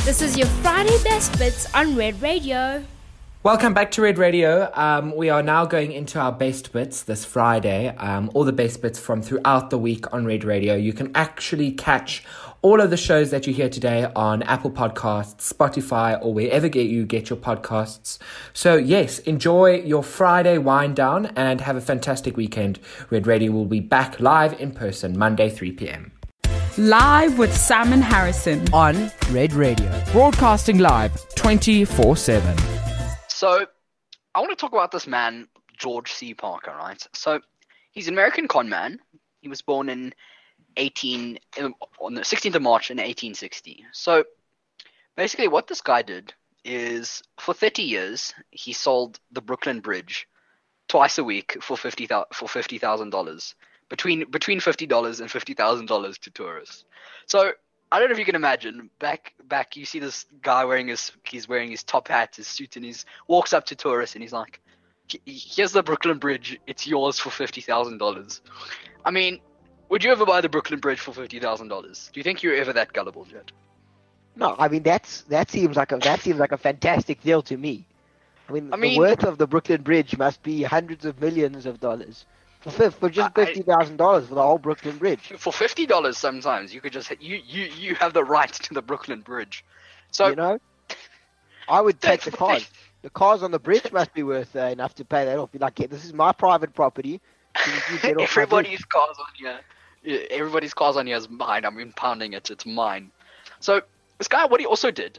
This is your Friday Best Bits on Red Radio. Welcome back to Red Radio. We are now going into our best bits this Friday. All the best bits from throughout the week on Red Radio. You can actually catch all of the shows that you hear today on Apple Podcasts, Spotify, or wherever you get your podcasts. So yes, enjoy your Friday wind down and have a fantastic weekend. Red Radio will be back live in person Monday 3 p.m. Live with Simon Harrison on Red Radio. Broadcasting live 24/7. So, I want to talk about this man, George C. Parker, right? So, he's an American con man. He was born on the 16th of March in 1860. So, basically what this guy did is, for 30 years, he sold the Brooklyn Bridge twice a week for $50,000. Between $50 and $50,000 to tourists. So, I don't know if you can imagine, back you see this guy wearing his top hat, his suit, and he walks up to tourists and he's like, here's the Brooklyn Bridge, it's yours for $50,000. I mean, would you ever buy the Brooklyn Bridge for $50,000? Do you think you're ever that gullible, Jet? No, I mean that seems like a fantastic deal to me. I mean the worth of the Brooklyn Bridge must be hundreds of millions of dollars. For just $50,000 for the whole Brooklyn Bridge. For $50, sometimes you could just you have the right to the Brooklyn Bridge. So I would take the cars. The cars on the bridge must be worth enough to pay that off. Be like, yeah, this is my private property. Everybody's cars on here is mine. I'm impounding it. It's mine. So this guy, what he also did,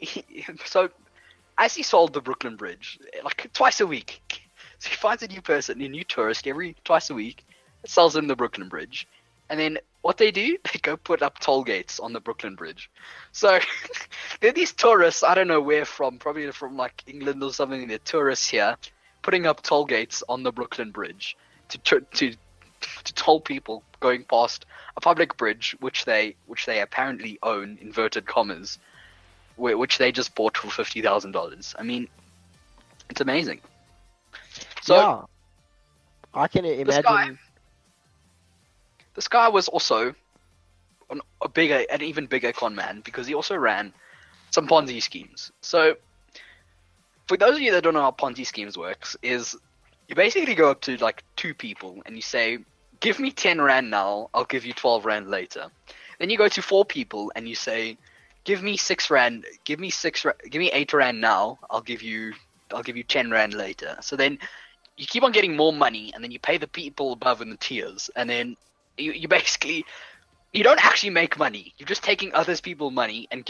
as he sold the Brooklyn Bridge like twice a week. So he finds a new person, a new tourist twice a week, sells them the Brooklyn Bridge. And then what they do, they go put up toll gates on the Brooklyn Bridge. So there are these tourists, I don't know where from, probably from like England or something, they're tourists here, putting up toll gates on the Brooklyn Bridge to toll people going past a public bridge, which they apparently own, inverted commas, which they just bought for $50,000. I mean, it's amazing. So, yeah, I can imagine. This guy was also an even bigger con man because he also ran some Ponzi schemes. So, for those of you that don't know how Ponzi schemes works, is you basically go up to like two people and you say, "Give me 10 rand now, I'll give you 12 rand later." Then you go to 4 people and you say, "Give me 6 rand, give me 8 rand now, I'll give you 10 rand later." So then you keep on getting more money, and then you pay the people above in the tiers, and then you basically, you don't actually make money. You're just taking other people's money and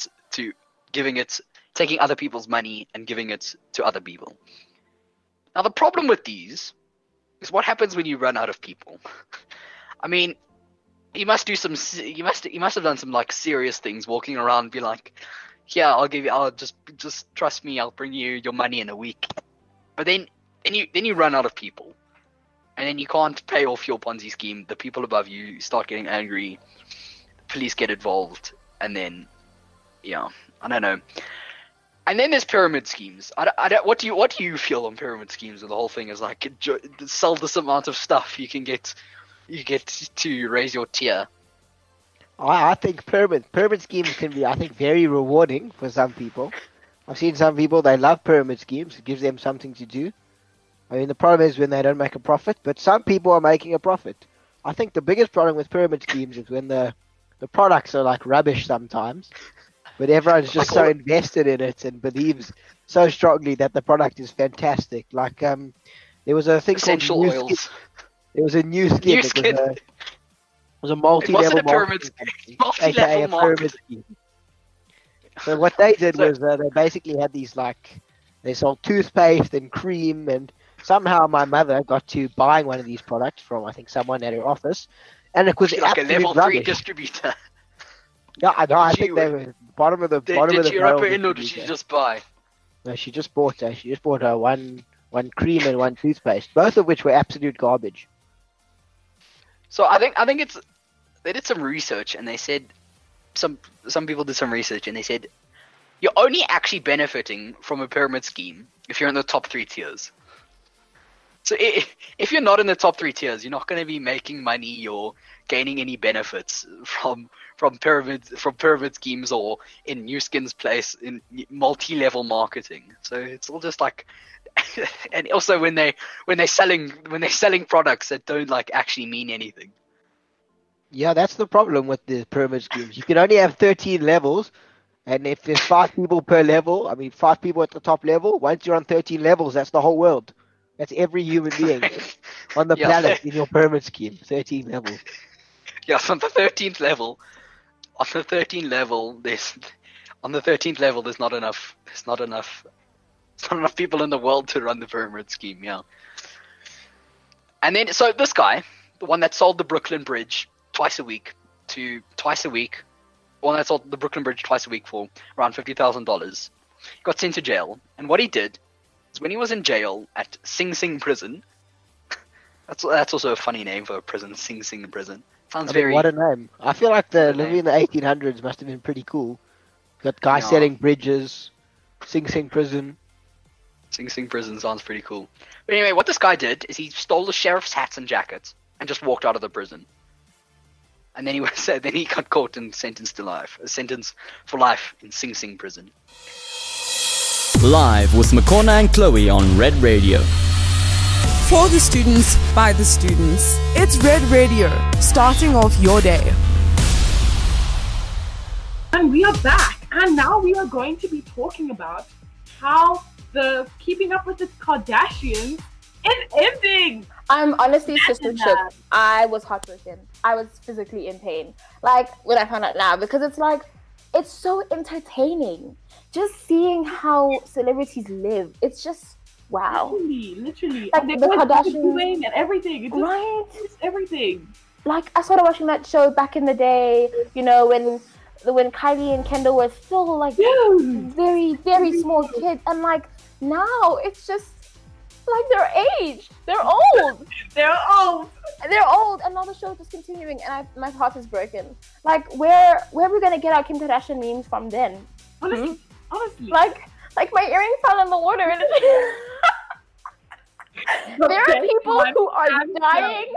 taking other people's money and giving it to other people. Now the problem with these is what happens when you run out of people. I mean, you must have done some like serious things, walking around and be like, "Yeah, I'll just trust me, I'll bring you your money in a week." But then you run out of people, and then you can't pay off your Ponzi scheme. The people above you start getting angry, the police get involved, and then, I don't know. And then there's pyramid schemes. What do you feel on pyramid schemes? And the whole thing is like, sell this amount of stuff, you get to raise your tier. I think pyramid schemes can be, I think, very rewarding for some people. I've seen some people, they love pyramid schemes. It gives them something to do. I mean, the problem is when they don't make a profit, but some people are making a profit. I think the biggest problem with pyramid schemes is when the products are like rubbish sometimes, but everyone's just so invested in it and believes so strongly that the product is fantastic. Like, there was a thing essential called oils. There was a new skin. It was a multi-level pyramid scheme. So what they did was they basically had these they sold toothpaste and cream, and somehow my mother got to buying one of these products from, I think, someone at her office, and it was like a level 3 distributor. Yeah, I think they were bottom of the barrel. Did you wrap her in, or did she just buy? No, she just bought one cream and one toothpaste, both of which were absolute garbage. So I think they did some research, and they said some people did some research, and they said you're only actually benefiting from a pyramid scheme if you're in the top 3 tiers. So if you're not in the top 3 tiers, you're not going to be making money or gaining any benefits from from pyramid schemes or in New Skin's place in multi-level marketing. So it's all just like, and also when they're selling products that don't like actually mean anything. Yeah, that's the problem with the pyramid schemes. You can only have 13 levels, and if there's 5 people per level, 5 people at the top level, once you're on 13 levels, that's the whole world. That's every human being on the Yeah. planet in your pyramid scheme. 13 levels. Yeah, so on the 13th level, there's not enough people in the world to run the pyramid scheme. Yeah. And then, so this guy, the one that sold the Brooklyn Bridge twice a week, one that sold the Brooklyn Bridge twice a week for around $50,000, got sent to jail. And what he did is, when he was in jail at Sing Sing prison, that's also a funny name for a prison, Sing Sing prison. Sounds very... What a name. I feel like living in the 1800s must have been pretty cool. Got guys Yeah. selling bridges, Sing Sing prison. Sing Sing prison sounds pretty cool. But anyway, what this guy did is he stole the sheriff's hats and jackets and just walked out of the prison. And then he got caught and sentenced to life. A sentence for life in Sing Sing prison. Live with Makona and Chloe on Red Radio. For the students, by the students. It's Red Radio, starting off your day. And we are back, and now we are going to be talking about how the Keeping Up with the Kardashians is ending. I'm honestly sister Imagine shook. that. I was heartbroken. I was physically in pain. Like, when I found out now, because it's like, it's so entertaining. Just seeing how celebrities live. It's just, wow. Literally. Like, And they the were Kardashians- doing and everything. It's just, Right? it's everything. Like, I started watching that show back in the day, you know, when Kylie and Kendall were still, like, Yeah. very, very small kids. And, like, now it's just, like, their age. They're old. They're old. They're old, and now the show is just continuing, and my heart is broken. Like, where are we gonna get our Kim Kardashian memes from then? Honestly. Like my earring fell in the water, and there are people who are dying.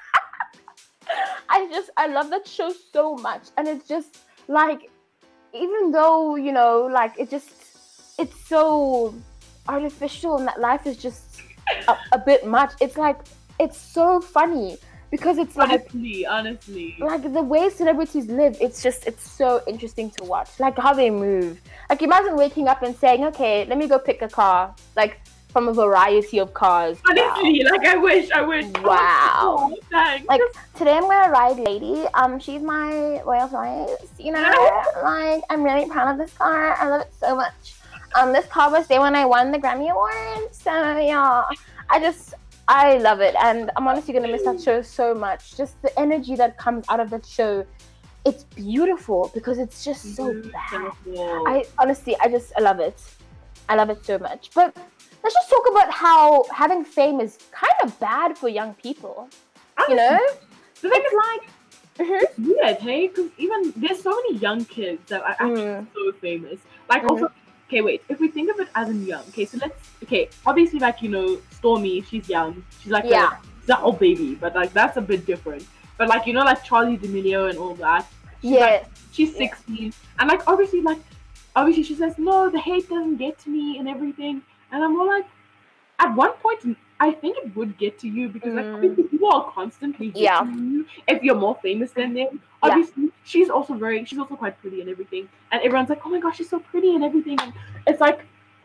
I love that show so much, and it's just like, even though, you know, like, it's so artificial, and that life is just a bit much. It's like, it's so funny because it's like, Honestly. like the way celebrities live, it's so interesting to watch. Like how they move. Like, imagine waking up and saying, okay, let me go pick a car, like, from a variety of cars. Honestly, like, I wish. Wow. Oh, thanks. Like, today I'm gonna ride Lady. She's my Rolls Royce, you know? Like, I'm really proud of this car. I love it so much. This car was there when I won the Grammy Award. So, yeah. I love it. And I'm honestly gonna miss that show so much. Just the energy that comes out of that show. It's beautiful because it's just so bad. I love it. I love it so much. But let's just talk about how having fame is kind of bad for young people. You know? The thing It's like, it's weird, hey? Because even there's so many young kids that are actually so famous. Like, also, okay, wait. If we think of it as in young, obviously, like, you know, Stormy, she's young. She's like she's an old baby, but like that's a bit different. But like, you know, like Charlie D'Amelio and all that. She's 16, and like obviously she says, no, the hate doesn't get to me and everything. And I'm more like, at one point, I think it would get to you because like obviously people are constantly hating you if you're more famous than them. Obviously, she's also quite pretty and everything, and everyone's like, oh my gosh, she's so pretty and everything. And it's like,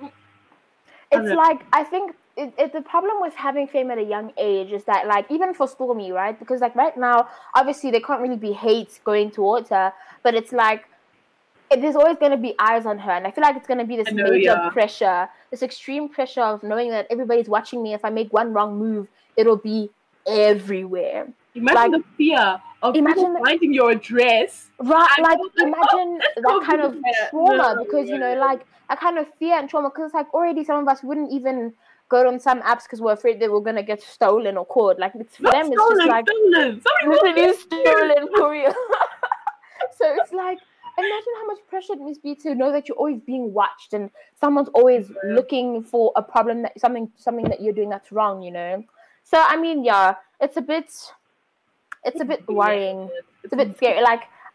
I think the problem with having fame at a young age is that, like, even for Stormy, right? Because like right now, obviously there can't really be hate going towards her, but it's like there's always going to be eyes on her, and I feel like it's going to be this major pressure, this extreme pressure of knowing that everybody's watching me. If I make one wrong move, it'll be everywhere. Imagine the fear of people finding your address. Right, like imagine that kind of trauma, because you know, like a kind of fear and trauma, because like already some of us wouldn't even go on some apps because we're afraid that we're gonna get stolen or caught. Like it's for them, it's just like literally stolen for real. So it's like, imagine how much pressure it must be to know that you're always being watched and someone's always looking for a problem, that something that you're doing that's wrong, you know. So I mean, yeah, it's a bit worrying. It's a bit scary. Like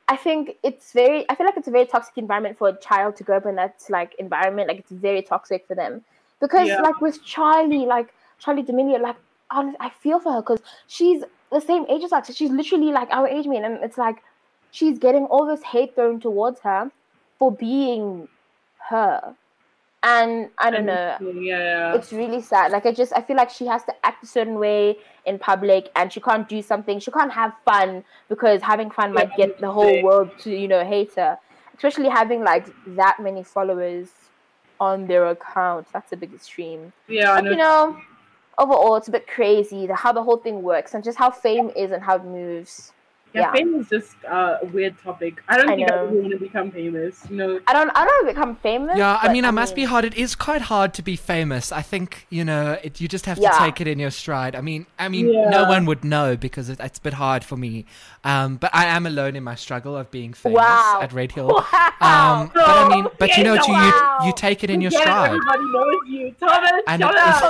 I think it's very. I feel like it's a very toxic environment for a child to grow up in that like environment. Like it's very toxic for them because like with Charlie D'Amelio, like I feel for her because she's the same age as us. So she's literally like our age mate, and it's like she's getting all this hate thrown towards her for being her. And I don't know. Yeah. It's really sad. Like I feel like she has to act a certain way in public, and she can't do something. She can't have fun because having fun might get the whole world to hate her. Especially having like that many followers on their account. That's a big extreme. Yeah, I know. You know, overall, it's a bit crazy how the whole thing works and just how fame is and how it moves. Yeah, fame is just a weird topic. I don't think I really want to become famous. I don't want to become famous. Yeah, I mean, it must be hard. It is quite hard to be famous. I think, you just have to take it in your stride. I mean, no one would know because it's a bit hard for me. But I am alone in my struggle of being famous at Red Hill. Wow. But you take it in your stride. Everybody knows you. Thomas, and shut up.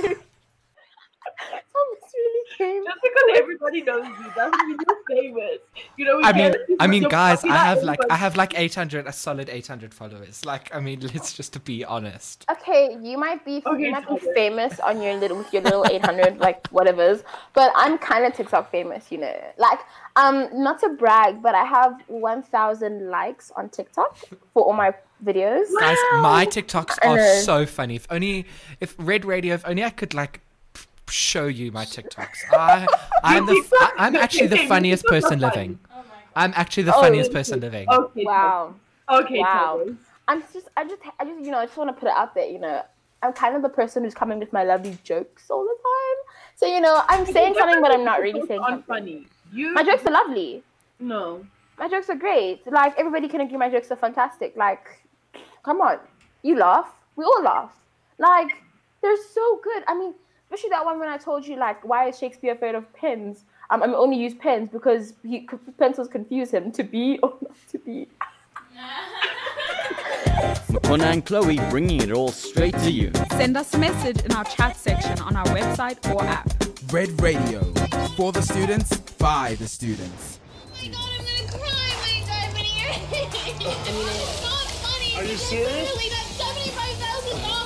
Thomas really came. Just because everybody knows you doesn't mean you're famous. I mean, guys, I have like 800, a solid 800 followers. Like, I mean, let's just be honest. Okay, you might be famous on with your little 800 like whatever's, but I'm kind of TikTok famous, Like, not to brag, but I have 1,000 likes on TikTok for all my videos. Guys, my TikToks are so funny. If Red Radio, if only I could like show you my TikToks. I'm actually the funniest person living. I'm actually the funniest person living. Okay. Wow. Okay. Wow. I just I just want to put it out there. I'm kind of the person who's coming with my lovely jokes all the time. So I'm saying something, but I'm not really saying something. Funny. My jokes are lovely. No. My jokes are great. Like everybody can agree, my jokes are fantastic. Like, come on, you laugh. We all laugh. Like, they're so good. I mean. Especially that one when I told you, like, why is Shakespeare afraid of pens? I only use pens because pencils confuse him to be or not to be. Makona and Chloe bringing it all straight to you. Send us a message in our chat section on our website or app. Red Radio. For the students, by the students. Oh my god, I'm gonna cry when I dive in here. It's not funny. Are you serious? Literally, that's $75,000.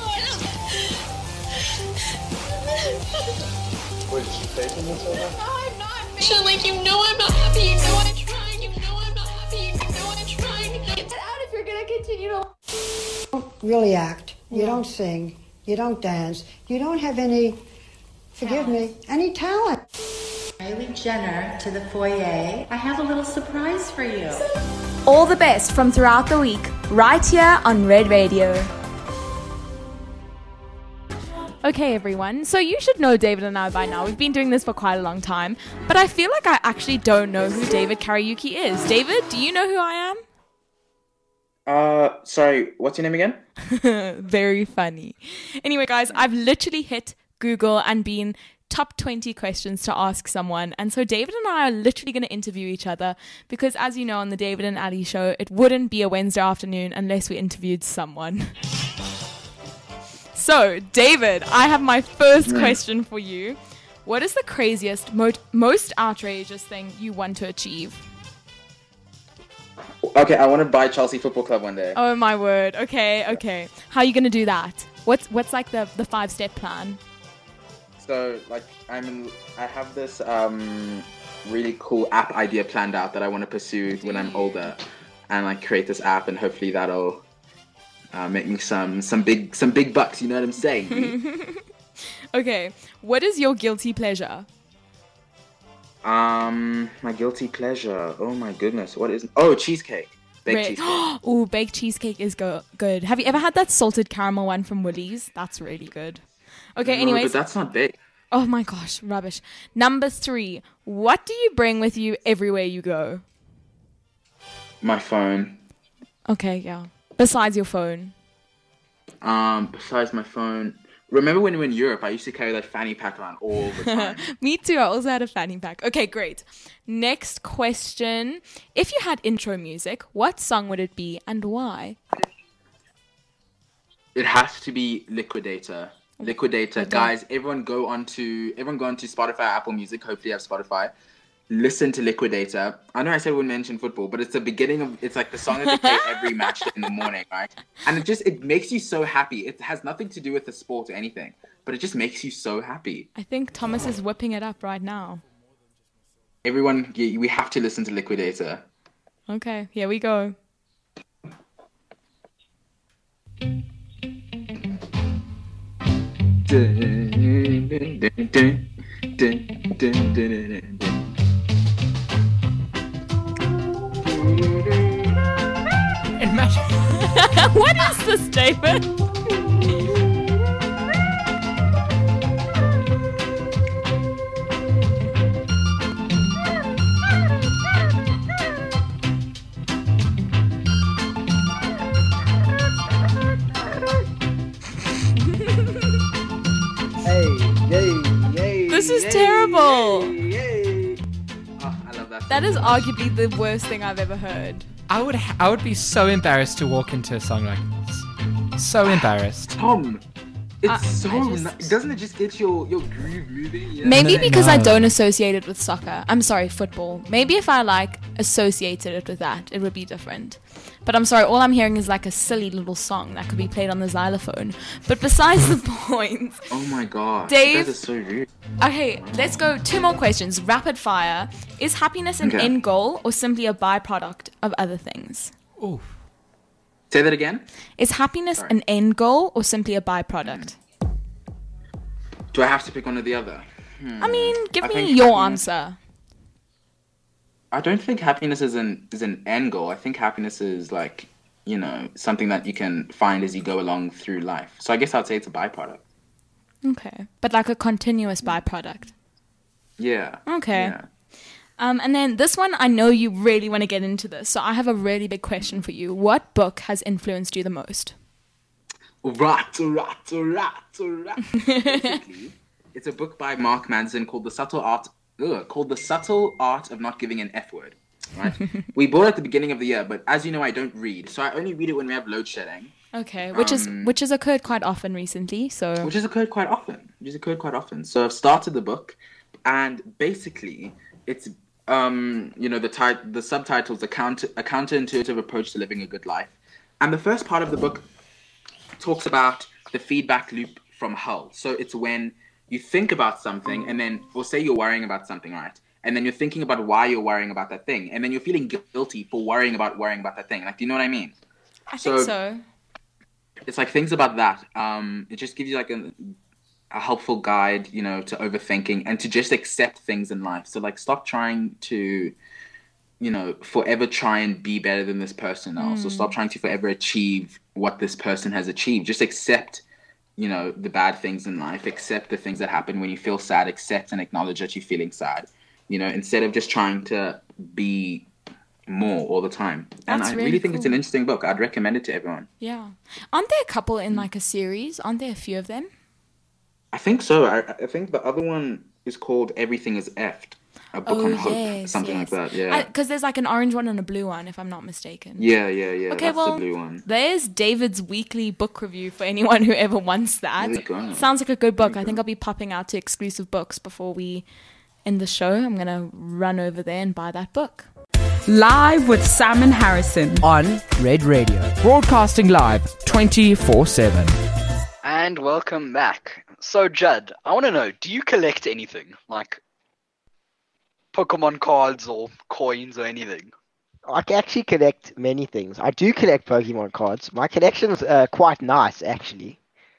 Wait, is she faking this over? No, I'm not. Like, I'm not happy. You know I'm trying. I'm not happy. You know I'm trying. Get out if you're gonna continue to. Don't really act. You don't sing. You don't dance. You don't have any, forgive me, any talent. Kylie Jenner to the foyer. I have a little surprise for you. All the best from throughout the week, right here on Red Radio. Okay, everyone. So you should know David and I by now. We've been doing this for quite a long time, but I feel like I actually don't know who David Karaoke is. David, do you know who I am? Sorry, what's your name again? Very funny. Anyway, guys, I've literally hit Google and been top 20 questions to ask someone. And so David and I are literally going to interview each other because, as you know, on the David and Ali show, it wouldn't be a Wednesday afternoon unless we interviewed someone. So, David, I have my first question for you. What is the craziest, most outrageous thing you want to achieve? Okay, I want to buy Chelsea Football Club one day. Oh my word. Okay. How are you going to do that? What's like the 5-step plan? So, like, I have this really cool app idea planned out that I want to pursue when I'm older, and like create this app, and hopefully that'll make me some big bucks. You know what I'm saying? Okay, what is your guilty pleasure? My guilty pleasure. Oh my goodness, what is? Oh, cheesecake. Baked cheesecake. Oh, baked cheesecake is good. Have you ever had that salted caramel one from Woolies? That's really good. Okay, anyways. But that's not baked. Oh my gosh, rubbish. Number 3, what do you bring with you everywhere you go? My phone. Okay, yeah. Besides your phone. Besides my phone. Remember when we were in Europe, I used to carry that fanny pack around all the time. Me too, I also had a fanny pack. Okay, great. Next question. If you had intro music, what song would it be and why? It has to be Liquidator. Liquidator. Okay. Guys, everyone go onto Spotify, Apple Music. Hopefully you have Spotify. listen to Liquidator. I know I said we wouldn't mention football, but it's the beginning of, it's like the song that they play every match in the morning, right? And it makes you so happy. It has nothing to do with the sport or anything, but it just makes you so happy. I think Thomas is whipping it up right now. Everyone, we have to listen to Liquidator. Okay, here we go. What is this, David? This is terrible. Oh, I love that. That is arguably the worst thing I've ever heard. I would be so embarrassed to walk into a song like this. So embarrassed. Tom, it's doesn't it just get your groove moving? Yeah. Maybe because I don't associate it with soccer. I'm sorry, football. Maybe if I associated it with that, it would be different. But I'm sorry, all I'm hearing is like a silly little song that could be played on the xylophone. But besides the point... Oh my god. Dave... That is so rude. Okay, let's go. 2 more questions. Rapid fire. Is happiness an end goal or simply a byproduct of other things? Ooh. Say that again? Is happiness an end goal or simply a byproduct? Do I have to pick one or the other? I mean, give me your answer. I don't think happiness is an end goal. I think happiness is something that you can find as you go along through life. So I guess I'd say it's a byproduct. Okay. But like a continuous byproduct. Yeah. Okay. Yeah. And then this one, I know you really want to get into this. So I have a really big question for you. What book has influenced you the most? Basically, it's a book by Mark Manson called The Subtle Art of Not Giving an F Word. Right? We bought it at the beginning of the year, but as you know, I don't read, so I only read it when we have load shedding. Okay, which has occurred quite often recently. So which has occurred quite often. So I've started the book, and basically, it's the subtitles a counterintuitive approach to living a good life, and the first part of the book talks about the feedback loop from Hull. So it's when you think about something, and then, or say you're worrying about something, right? And then you're thinking about why you're worrying about that thing, and then you're feeling guilty for worrying about that thing. Like, do you know what I mean? I think so. It's like things about that. It just gives you like a helpful guide, to overthinking and to just accept things in life. So like, stop trying to, forever try and be better than this person else. So stop trying to forever achieve what this person has achieved. Just accept, the bad things in life. Accept the things that happen when you feel sad. Accept and acknowledge that you're feeling sad. Instead of just trying to be more all the time. And I really think it's an interesting book. I'd recommend it to everyone. Yeah. Aren't there a couple in like a series? Aren't there a few of them? I think so. I think the other one is called Everything is Effed. A book on hope. Something like that, yeah. Because there's like an orange one and a blue one, if I'm not mistaken. Yeah. Okay, that's the blue one. There's David's weekly book review for anyone who ever wants that. Sounds like a good book. I think I'll be popping out to exclusive books before we end the show. I'm going to run over there and buy that book. Live with Sam and Harrison on Red Radio, broadcasting live 24/7. And welcome back. So Judd, I want to know, do you collect anything like Pokemon cards or coins or anything? I can actually collect many things. I do collect Pokemon cards. My collection's quite nice, actually.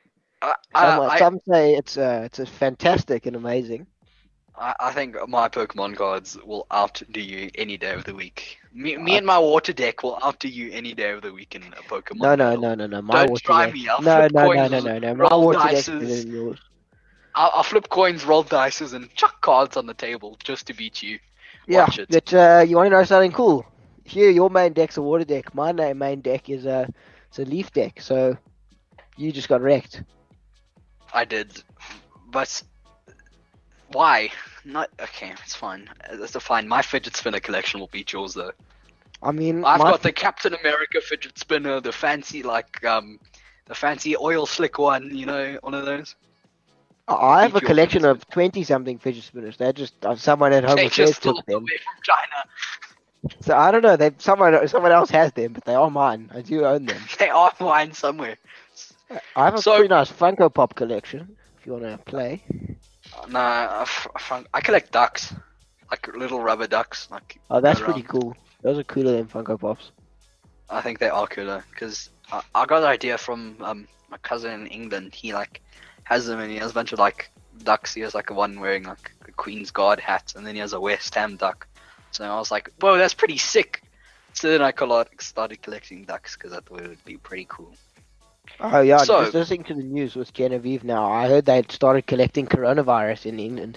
Some say it's fantastic and amazing. I think my Pokemon cards will outdo you any day of the week. Me and my water deck will outdo you any day of the week in a Pokemon. No. My Don't try me. I'll no. flip coins, My roll water deck dices. is yours. I'll flip coins, roll dices, and chuck cards on the table just to beat you. Yeah, Watch it. but you want to know something cool? Here, your main deck's a water deck. My main deck is it's a leaf deck. So you just got wrecked. I did, but why? Not okay. It's fine. That's fine. My fidget spinner collection will beat yours, though. I mean, I've got the Captain America fidget spinner, the fancy the fancy oil slick one. One of those. I have a Keep your collection of 20-something fidget spinners. They're just someone at home They of theirs just took flew them. away from China. So I don't know. They someone else has them, but they are mine. I do own them. They are mine somewhere. I have a pretty nice Funko Pop collection. If you want to play. Nah, I collect ducks, like little rubber ducks. Like Oh, that's go pretty around. cool. Those are cooler than Funko Pops. I think they are cooler because I got the idea from my cousin in England. He like has them and he has a bunch of like ducks. He has like one wearing like a Queen's Guard hat, and then he has a West Ham duck. So I was like, whoa, that's pretty sick. So then I started collecting ducks because I thought it would be pretty cool. Oh yeah, So- just listening to the news with Genevieve now. I heard they'd started collecting coronavirus in England.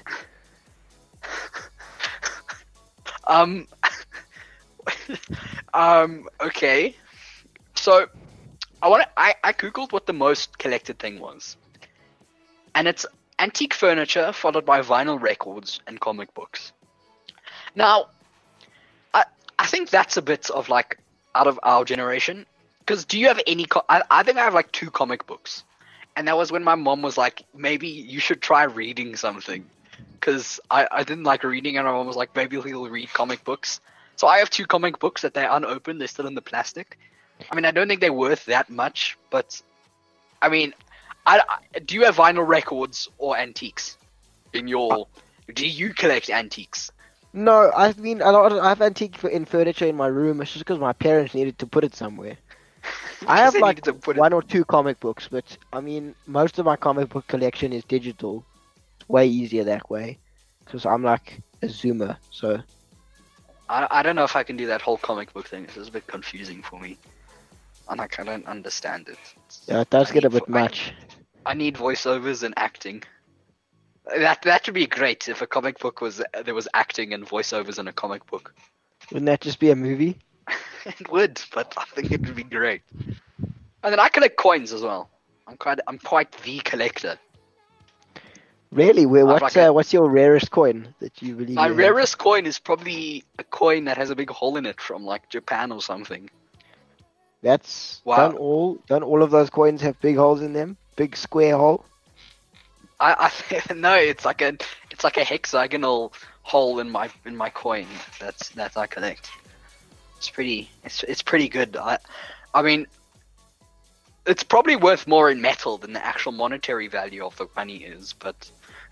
Okay. So I googled what the most collected thing was, and it's antique furniture followed by vinyl records and comic books. Now, I think that's a bit of like out of our generation. Because do you have any? I think I have like 2 comic books, and that was when my mom was like, maybe you should try reading something. Because I didn't like reading, and my mom was like, maybe he'll read comic books. So I have 2 comic books that they're unopened. They're still in the plastic. I mean, I don't think they're worth that much, but I mean, do you have vinyl records or antiques in your? Do you collect antiques? No, I mean I have antique in furniture in my room. It's just because my parents needed to put it somewhere. I have They like needed to put it- 1 or 2 comic books, but I mean most of my comic book collection is digital. It's way easier that way, because I'm like a zoomer. So I don't know if I can do that whole comic book thing. It's a bit confusing for me. I don't understand it. yeah, it does I get a need bit much. I need voiceovers and acting. That would be great if a comic book there was acting and voiceovers in a comic book. Wouldn't that just be a movie? It would, but I think it would be great. And then I collect coins as well. I'm quite the collector. Really? I've like a- What's your rarest coin that you believe? My you have? rarest coin is probably a coin that has a big hole in it from like Japan or something. That's Wow. don't all of those coins have big holes in them? Big square hole? I no, it's like a hexagonal hole in my coin that I collect. It's pretty good. I mean, it's probably worth more in metal than the actual monetary value of the money is, but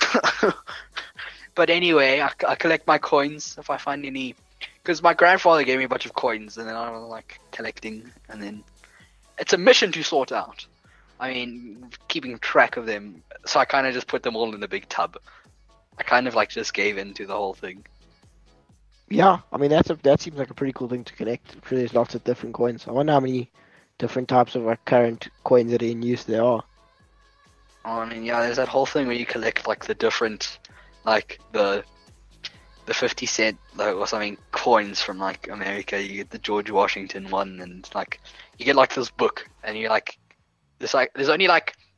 but anyway, I collect my coins if I find any, because my grandfather gave me a bunch of coins, and then I like collecting, and then it's a mission to sort out. I mean, keeping track of them, so I kind of just put them all in a big tub. I kind of like just gave in to the whole thing. Yeah, I mean that seems like a pretty cool thing to collect. I'm sure there's lots of different coins. I wonder how many different types of like current coins that are in use there are. I mean, yeah, there's that whole thing where you collect like the different, like the 50 cent or something coins from like America. You get the George Washington one, and like you get like this book, and you're like, it's only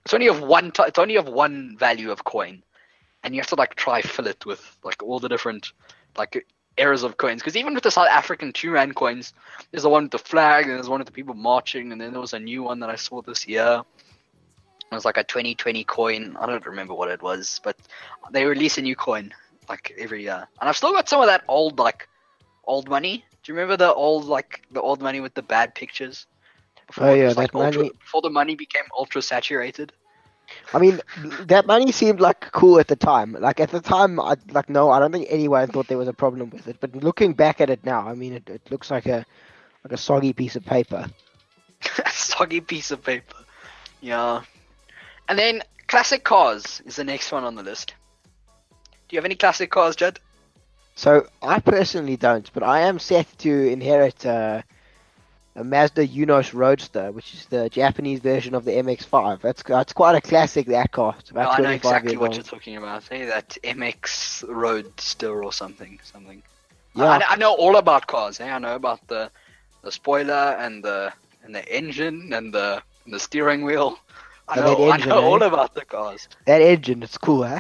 of one value of coin, and you have to like try fill it with like all the different like eras of coins. Because even with the South African 2 rand coins, there's the one with the flag, and there's one with the people marching, and then there was a new one that I saw this year. It was like a 2020 coin. I don't remember what it was, but they release a new coin like every year. And I've still got some of that old money. Do you remember the old money with the bad pictures? Oh yeah, it was, that money. Before the money became ultra saturated. I mean, that money seemed like cool at the time. Like at the time, I don't think anyone thought there was a problem with it. But looking back at it now, I mean, it looks like a soggy piece of paper. A soggy piece of paper. Yeah. And then classic cars is the next one on the list. Do you have any classic cars, Judd? So I personally don't, but I am set to inherit a Mazda Unos Roadster, which is the Japanese version of the MX-5. That's quite a classic, that car. It's about I know 25 exactly years what old. you're talking about. Hey, that MX Roadster or something. Yeah. I know all about cars. Hey? I know about the spoiler and the engine and the steering wheel. I And that know engine, all eh? about the cars. That engine, it's cool, eh?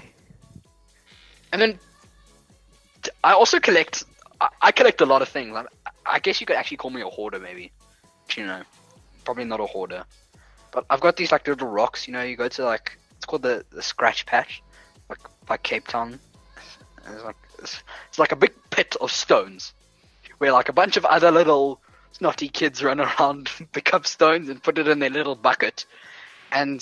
And then I also collect. I collect a lot of things. I guess you could actually call me a hoarder, maybe. You know, probably not a hoarder. But I've got these like little rocks. You know, you go to like, it's called the scratch patch. by Cape Town. It's like a big pit of stones, where like a bunch of other little snotty kids run around, pick up stones and put it in their little bucket, and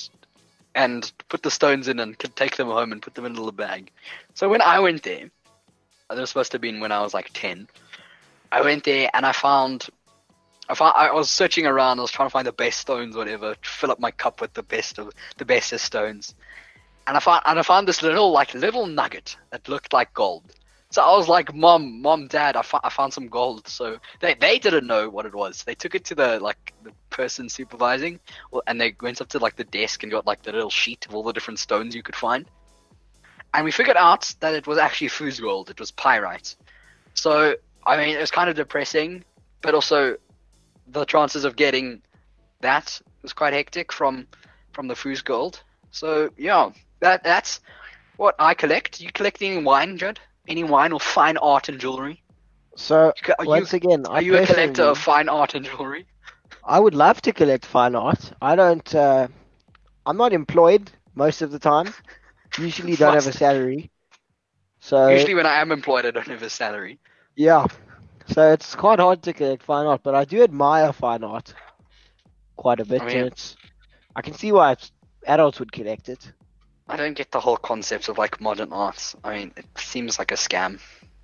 put the stones in and could take them home and put them in a little bag. So when I went there, it was supposed to have been when I was like 10. I went there and I was searching around. I was trying to find the best stones, whatever, to fill up my cup with the bestest stones. And I found this little nugget that looked like gold. So I was like, Mom, Dad, I found some gold. So they didn't know what it was. They took it to the person supervising, and they went up to like the desk and got like the little sheet of all the different stones you could find. And we figured out that it was actually fool's gold. It was pyrite. So I mean, it was kind of depressing, but also the chances of getting that was quite hectic from the fool's gold. So yeah, that's what I collect. You collect any wine, Judd? Any wine or fine art and jewelry? So once again, are you a collector of fine art and jewelry? I would love to collect fine art. I don't. I'm not employed most of the time. Usually don't have a salary. So usually when I am employed, I don't have a salary. Yeah. So it's quite hard to collect fine art, but I do admire fine art quite a bit. I can see why adults would collect it. I don't get the whole concept of like modern art. I mean, it seems like a scam.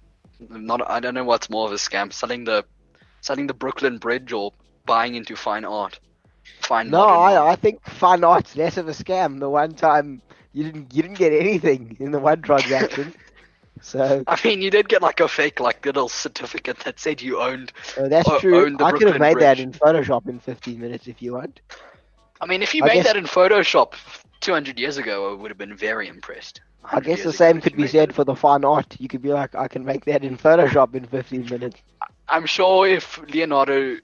I don't know what's more of a scam: selling the Brooklyn Bridge or buying into fine art. I think fine art's less of a scam. The one time you didn't get anything in the one transaction. So I mean, you did get like a fake little certificate that said you owned. Oh, that's true. I could have made that in Photoshop in 15 minutes if you want. I mean, if you made that in Photoshop 200 years ago, I would have been very impressed. I guess the same could be said for the fine art. You could be like, I can make that in Photoshop in 15 minutes. I'm sure if Leonardo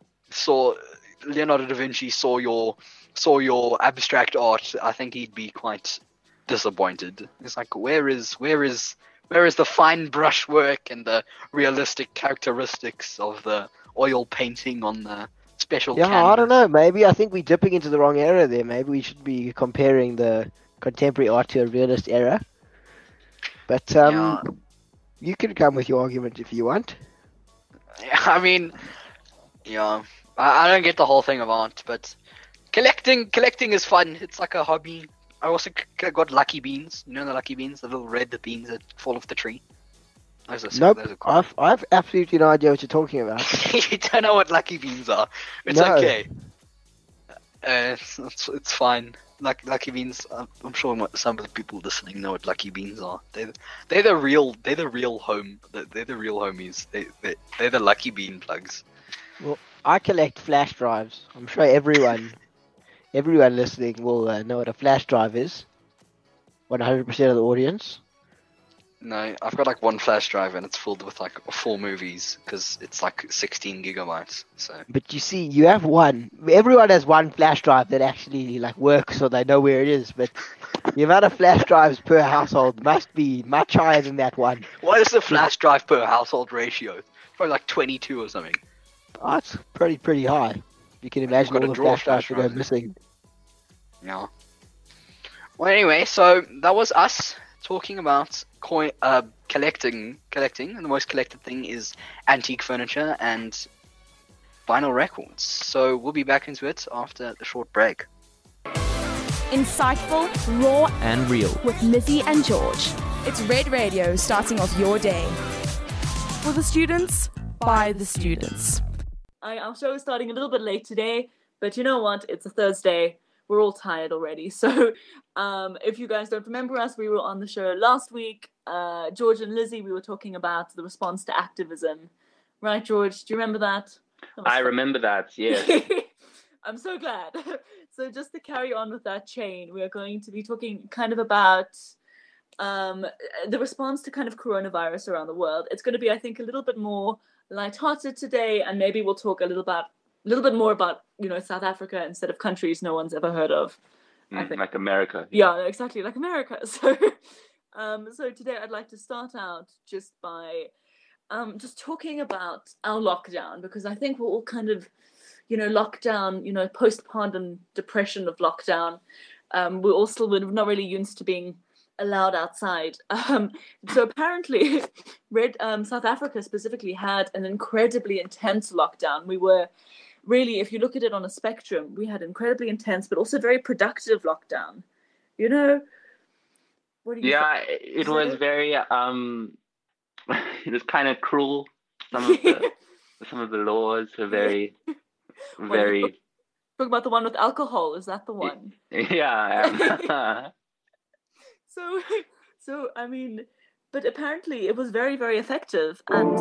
da Vinci saw your abstract art, I think he'd be quite disappointed. It's like, where is the fine brushwork and the realistic characteristics of the oil painting on the special canvas? I don't know. Maybe I think we're dipping into the wrong era there. Maybe we should be comparing the contemporary art to a realist era. But you can come with your argument if you want. Yeah, I mean, I don't get the whole thing of art, but collecting is fun. It's like a hobby. I also got lucky beans. You know the lucky beans, the little red beans that fall off the tree. Nope, I've absolutely no idea what you're talking about. You don't know what lucky beans are. It's okay. It's fine. Lucky beans. I'm sure some of the people listening know what lucky beans are. They're the real home. They're the real homies. They're the lucky bean plugs. Well, I collect flash drives. I'm sure everyone listening will know what a flash drive is. 100% of the audience. No, I've got like one flash drive and it's filled with like 4 movies because it's like 16 gigabytes. So. But you see, you have one. Everyone has one flash drive that actually like works, so they know where it is. But the amount of flash drives per household must be much higher than that one. What is the flash drive per household ratio? Probably like 22 or something. Oh, it's pretty high. You can imagine all the flash drives that go missing. Yeah. Well, anyway, so that was us talking about collecting, and the most collected thing is antique furniture and vinyl records. So we'll be back into it after the short break. Insightful, raw, and real with Lizzie and George. It's Red Radio, starting off your day. For the students, by the students. Our show is starting a little bit late today, but you know what? It's a Thursday. We're all tired already. So if you guys don't remember us, we were on the show last week. George and Lizzie, we were talking about the response to activism. Right, George? Do you remember that? I remember that, yes. I'm so glad. So just to carry on with that chain, we are going to be talking kind of about the response to kind of coronavirus around the world. It's going to be, I think, a little bit more lighthearted today, and maybe we'll talk a little bit more about, South Africa instead of countries no one's ever heard of. I think. Like America. Yeah, exactly, like America. So, so today I'd like to start out just by just talking about our lockdown, because I think we're all kind of, lockdown, postpartum depression of lockdown. We're all still not really used to being allowed outside. So apparently, South Africa specifically had an incredibly intense lockdown. We were really, if you look at it on a spectrum, we had incredibly intense, but also very productive lockdown. You know, what do you Yeah, think? it was very it was kind of cruel. Some of the laws were very very. Talk about the one with alcohol. Is that the one? Yeah. So I mean, but apparently it was very, very effective, and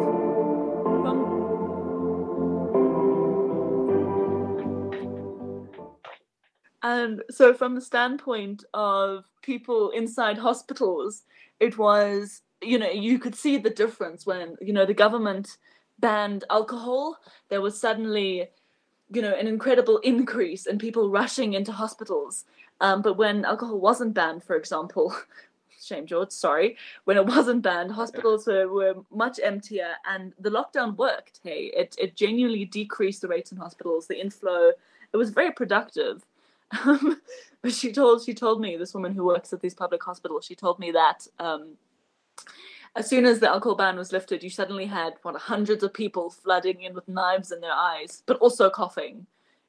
so from the standpoint of people inside hospitals, it was, you could see the difference when, the government banned alcohol. There was suddenly, an incredible increase in people rushing into hospitals. But when alcohol wasn't banned, for example, shame, George, sorry, when it wasn't banned, hospitals were much emptier, and the lockdown worked. Hey, it genuinely decreased the rates in hospitals, the inflow. It was very productive. But she told me, this woman who works at these public hospitals, she told me that as soon as the alcohol ban was lifted, you suddenly had hundreds of people flooding in with knives in their eyes, but also coughing.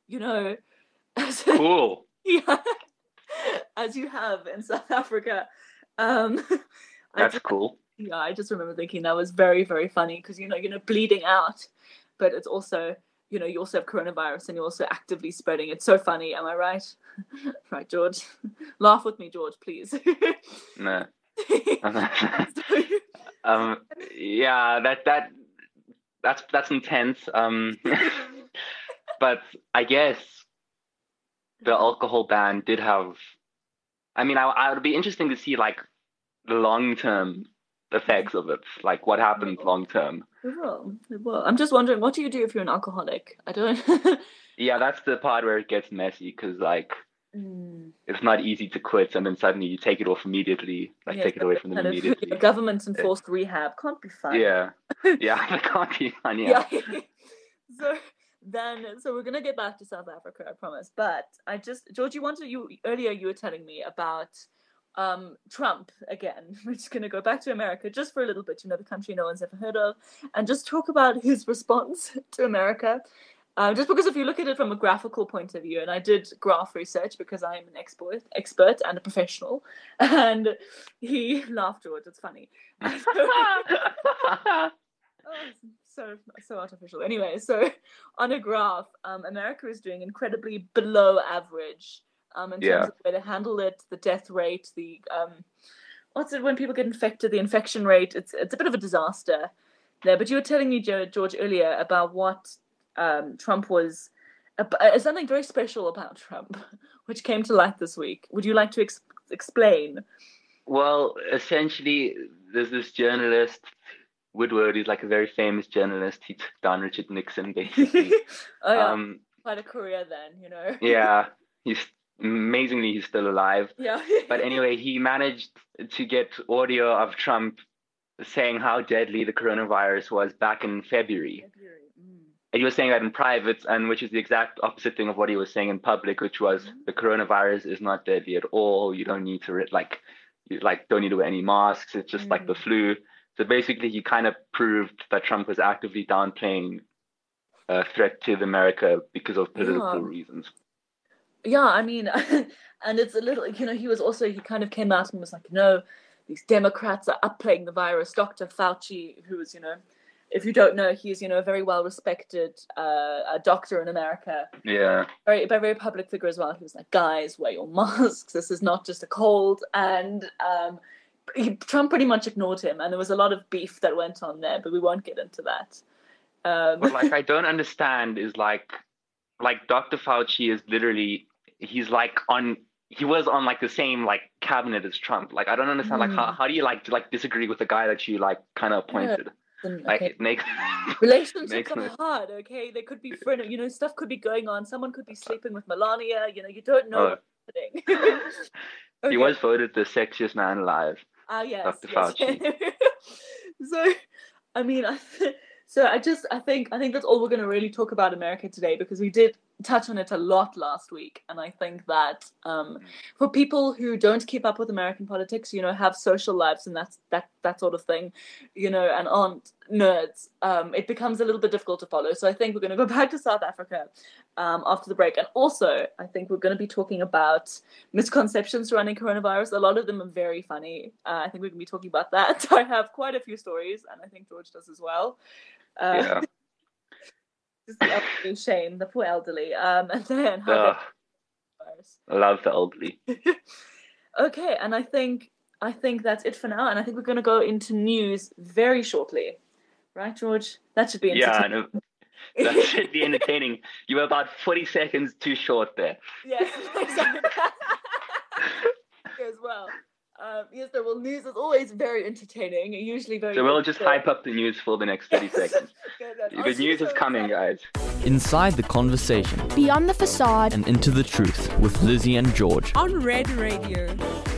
Cool. Yeah, as you have in South Africa. That's cool. Yeah, I just remember thinking that was very, very funny because bleeding out, but it's also you also have coronavirus and you're also actively spreading. It's so funny. Am I right? Right, George. Laugh with me, George, please. No. Yeah, that's intense. But I guess the alcohol ban did have. I mean, I would be interesting to see like the long-term effects of it, like what happens long-term. It will. I'm just wondering, what do you do if you're an alcoholic? I don't. Yeah, that's the part where it gets messy because like it's not easy to quit, and then suddenly you take it off immediately, take it away from them immediately. Government-enforced rehab can't be fun. Yeah, it can't be fun. Yeah. So we're gonna get back to South Africa, I promise. But George, earlier you were telling me about Trump again. We're just gonna go back to America just for a little bit, the country no one's ever heard of, and just talk about his response to America. Just because if you look at it from a graphical point of view, and I did graph research because I'm an expert and a professional, and he laughed, George, it's funny. So artificial. Anyway, so on a graph, America is doing incredibly below average in terms of the way they handle it, the death rate, the what's it when people get infected, the infection rate. It's a bit of a disaster there. But you were telling me, George, earlier about what Trump was, something very special about Trump, which came to light this week. Would you like to explain? Well, essentially, there's this journalist. Woodward is like a very famous journalist. He took down Richard Nixon, basically. Quite a career then, Yeah, he's still alive. Yeah. But anyway, he managed to get audio of Trump saying how deadly the coronavirus was back in February. And he was saying that in private, and which is the exact opposite thing of what he was saying in public, which was the coronavirus is not deadly at all. You don't need to don't need to wear any masks. It's just like the flu. So basically, he kind of proved that Trump was actively downplaying a threat to America because of political reasons. Yeah, I mean, and it's a little, he kind of came out and was like, these Democrats are upplaying the virus. Dr. Fauci, who was, if you don't know, he's, a very well-respected doctor in America. Yeah. Very public figure as well. He was like, guys, wear your masks. This is not just a cold. And Trump pretty much ignored him, and there was a lot of beef that went on there, but we won't get into that. But I don't understand is like Dr. Fauci is literally, he was on the same cabinet as Trump. I don't understand how do you disagree with the guy that you kind of appointed? Okay. It makes relationships are hard. Okay, they could be friend. Stuff could be going on. Someone could be sleeping with Melania. You don't know what's happening. Okay. He was voted the sexiest man alive. Yes, Dr. Fauci. So, I mean, I think that's all we're going to really talk about America today, because we did touch on it a lot last week, and I think that for people who don't keep up with American politics, have social lives and that sort of thing, and aren't nerds, it becomes a little bit difficult to follow. So I think we're going to go back to South Africa after the break, and also I think we're going to be talking about misconceptions surrounding coronavirus. A lot of them are very funny. I think we're going to be talking about that. I have quite a few stories, and I think George does as well. Yeah. Just the elderly shame, the poor elderly. And then I love the elderly. Okay, and I think that's it for now. And I think we're going to go into news very shortly, right, George? That should be entertaining. Yeah, that should be entertaining. You were about 40 seconds too short there. Yes, exactly. As well. Yes, well, news is always very entertaining. Usually very. So we'll just hype up the news for the next 30 seconds. Good news is coming, guys. Inside the conversation. Beyond the facade. And into the truth with Lizzie and George. On Red Radio.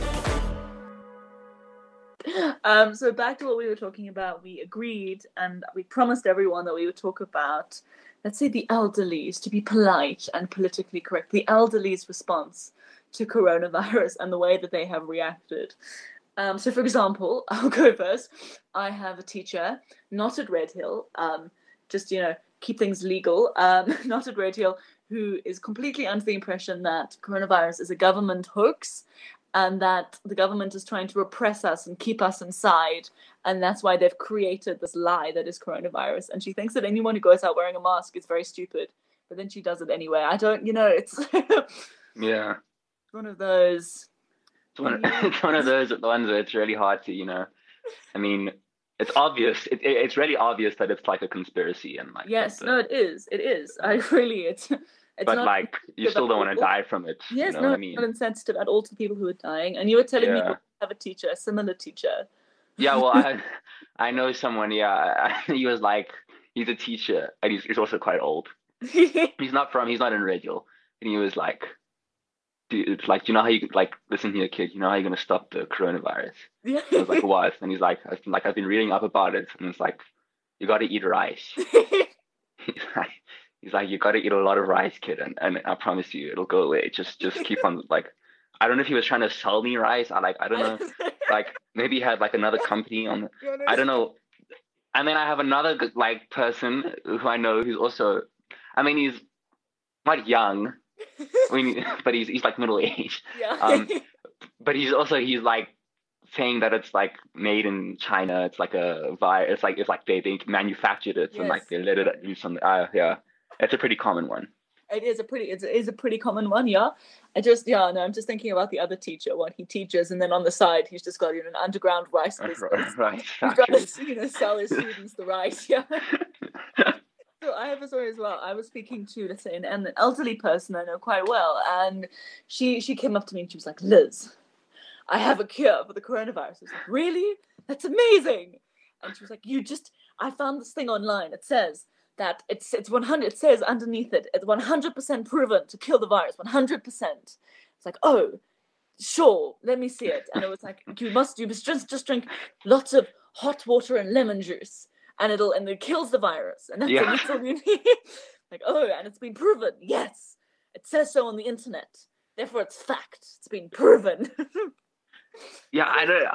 So back to what we were talking about. We agreed and we promised everyone that we would talk about, let's say, the elderlies, to be polite and politically correct. The elderlies' response to coronavirus and the way that they have reacted. So, for example, I'll go first. I have a teacher, not at Red Hill, just, keep things legal, not at Red Hill, who is completely under the impression that coronavirus is a government hoax and that the government is trying to repress us and keep us inside. And that's why they've created this lie that is coronavirus. And she thinks that anyone who goes out wearing a mask is very stupid. But then she does it anyway. I don't, it's... Yeah. One of those. It's one of those ones where it's really hard to, I mean, it's obvious. It's really obvious that it's like a conspiracy and like. Yes, no, it is. It is. It's but not like, you still don't want to die from it. Yes, you know no, what I mean? Not insensitive at all to people who are dying. And you were telling me you have a teacher, a similar teacher. Yeah, well, I know someone. Yeah, he was like, he's a teacher, and he's also quite old. He's not in Red Hill, and he was like. Dude, like, you know how you like listen here, kid? You know how you're gonna stop the coronavirus? Yeah. I was like, what? And he's like, I've been reading up about it, and it's like, you got to eat rice. he's like, you got to eat a lot of rice, kid, and I promise you, it'll go away. Just keep on like, I don't know if he was trying to sell me rice. I don't know, like maybe he had like another company on. I don't know. And then I have another like person who I know who's also, I mean, he's quite young. But he's like middle aged. Yeah. But he's like saying that it's like made in China. It's like a virus. It's like they manufactured it and like they let it loose on the yeah. It's a pretty common one. It is a pretty common one, yeah. I'm just thinking about the other teacher, what he teaches, and then on the side he's just got an underground rice business. Right. He's trying to sell his students the rice, yeah. So I have a story as well. I was speaking to, let's say, an elderly person I know quite well, and she came up to me and she was like, Liz, I have a cure for the coronavirus. I was like, really? That's amazing. And she was like, I found this thing online. It says that it's 100. It says underneath it, it's 100% proven to kill the virus. 100%. It's like, oh, sure, let me see it. And it was like, you must just drink lots of hot water and lemon juice. And it kills the virus, and that's all you need. Like, oh, and it's been proven. Yes, it says so on the internet. Therefore, it's fact. It's been proven. Yeah,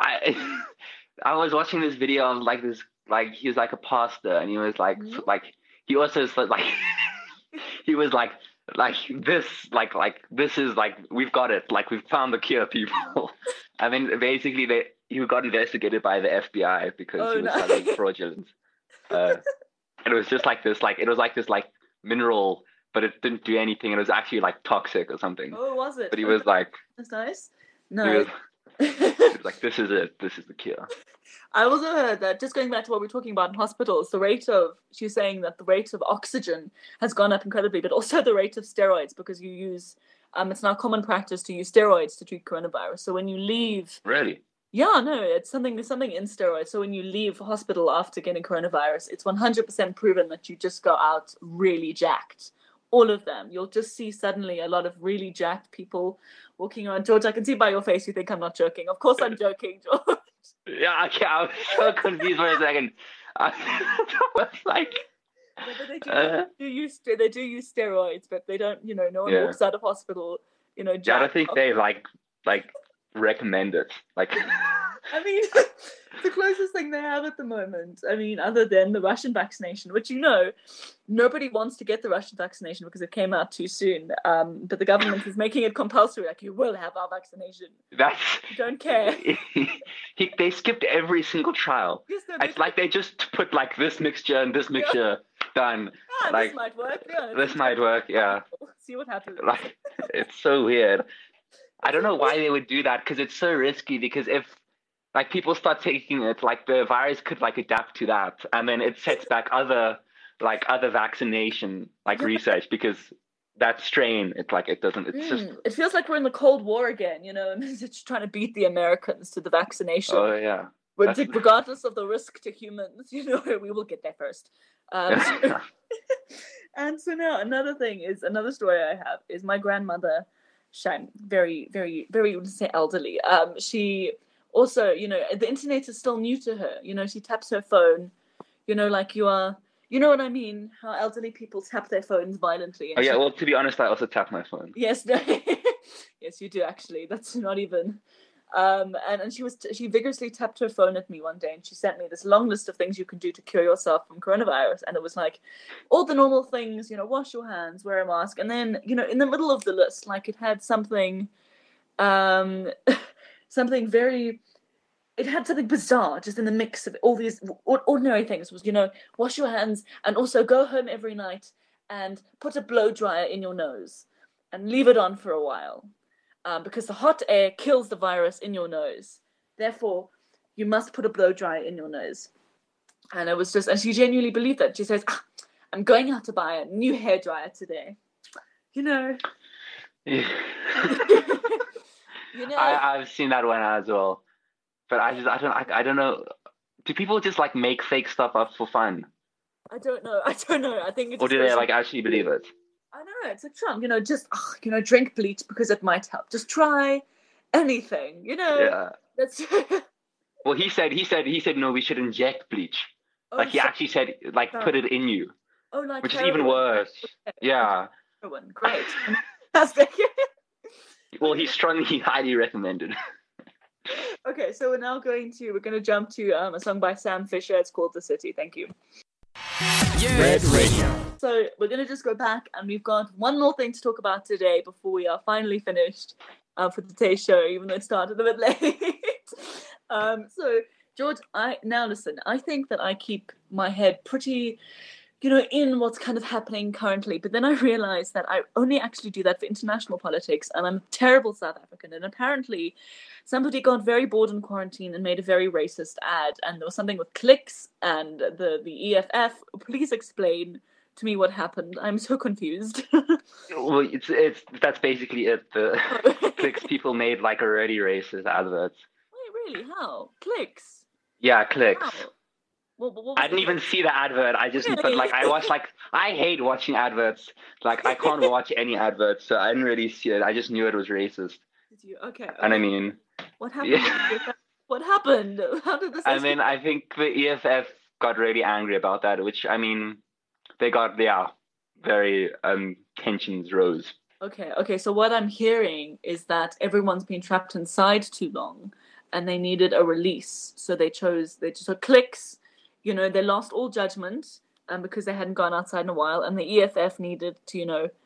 I was watching this video of like this, like he was like a pastor, and he was like, he also like, he was like this, this is like we've got it, like we've found the cure, people. I mean, basically he got investigated by the FBI because he was selling fraudulent. And it was just like this, it was like this mineral, but it didn't do anything. It was actually like toxic or something. Oh, was it? But he was like, that's nice. No. He was like, this is it. This is the cure. I also heard that, just going back to what we were talking about in hospitals, she was saying that the rate of oxygen has gone up incredibly, but also the rate of steroids, because you use, it's now common practice to use steroids to treat coronavirus. So when you leave... Really? Yeah, no, there's something in steroids. So when you leave hospital after getting coronavirus, it's 100% proven that you just go out really jacked. All of them. You'll just see suddenly a lot of really jacked people walking around. George, I can see by your face you think I'm not joking. Of course I'm joking, George. Yeah, I was so confused for a second. I was like... But they do use steroids, but they don't. You know, no one Yeah. walks out of hospital. You know, Yeah, I don't jacked think up. they like recommend it. Like, I mean, the closest thing they have at the moment, I mean, other than the Russian vaccination, which, you know, nobody wants to get the Russian vaccination because it came out too soon. But the government is making it compulsory. Like, you will have our vaccination. that's You don't care. they skipped every single trial. Yes, no, It's like they just put like this mixture and this mixture done. Like this might work. Yeah, this might work. Yeah, see what happens. like it's so weird. I don't know why they would do that because it's so risky. Because if like people start taking it, like the virus could like adapt to that, and then it sets back other vaccination research because that strain, it's like it doesn't. It's just It feels like we're in the Cold War again, you know, and it's just trying to beat the Americans to the vaccination. oh yeah. But regardless of the risk to humans, you know, we will get there first. And so now another story I have is my grandmother, Shan, very, very, very, let's say elderly. She also, you know, the internet is still new to her. You know, she taps her phone, you know, like you are, you know what I mean? How elderly people tap their phones violently. Oh yeah. Well, to be honest, I also tap my phone. Yes, no, yes, you do actually. That's not even. And she vigorously tapped her phone at me one day, and she sent me this long list of things you can do to cure yourself from coronavirus. And it was like all the normal things, you know, wash your hands, wear a mask, and then, you know, in the middle of the list, like it had something, something very. It had something bizarre just in the mix of all these ordinary things. Was, you know, wash your hands and also go home every night and put a blow dryer in your nose and leave it on for a while. Because the hot air kills the virus in your nose. Therefore, you must put a blow dryer in your nose. And it was just, and she genuinely believed that. She says, I'm going out to buy a new hairdryer today. You know. Yeah. You know. I've seen that one as well. But I don't know. Do people just like make fake stuff up for fun? I don't know. I think it's. Or do they like actually believe it? I know, it's like Trump, you know, just, you know, drink bleach because it might help. Just try anything, you know. Yeah. That's. Well, he said no, we should inject bleach. Oh, like he actually said, like put it in you. Oh, like which is even worse. Yeah. Heroin. Great. Fantastic. Well, he highly recommended. Okay, so we're going to jump to a song by Sam Fisher. It's called The City. Thank you. Red Radio. So we're going to just go back, and we've got one more thing to talk about today before we are finally finished for today's show, even though it started a bit late. So, George, now listen, I think that I keep my head pretty, you know, in what's kind of happening currently, but then I realized that I only actually do that for international politics, and I'm a terrible South African, and apparently somebody got very bored in quarantine and made a very racist ad, and there was something with clicks and the EFF. Please explain to me what happened. I'm so confused. Well, that's basically it. The clicks people made like already racist adverts. Wait, really? How? Clicks? Yeah, clicks. How? What I didn't even see the advert. But like I watched I hate watching adverts. Like I can't watch any adverts, so I didn't really see it. I just knew it was racist. Did you? Okay. And I mean, what happened? Yeah. What happened? How did this? I mean, I think the EFF got really angry about that, which I mean, they got very tensions rose. Okay. So what I'm hearing is that everyone's been trapped inside too long, and they needed a release. So they chose clicks. You know, they lost all judgment because they hadn't gone outside in a while, and the EFF needed to, you know,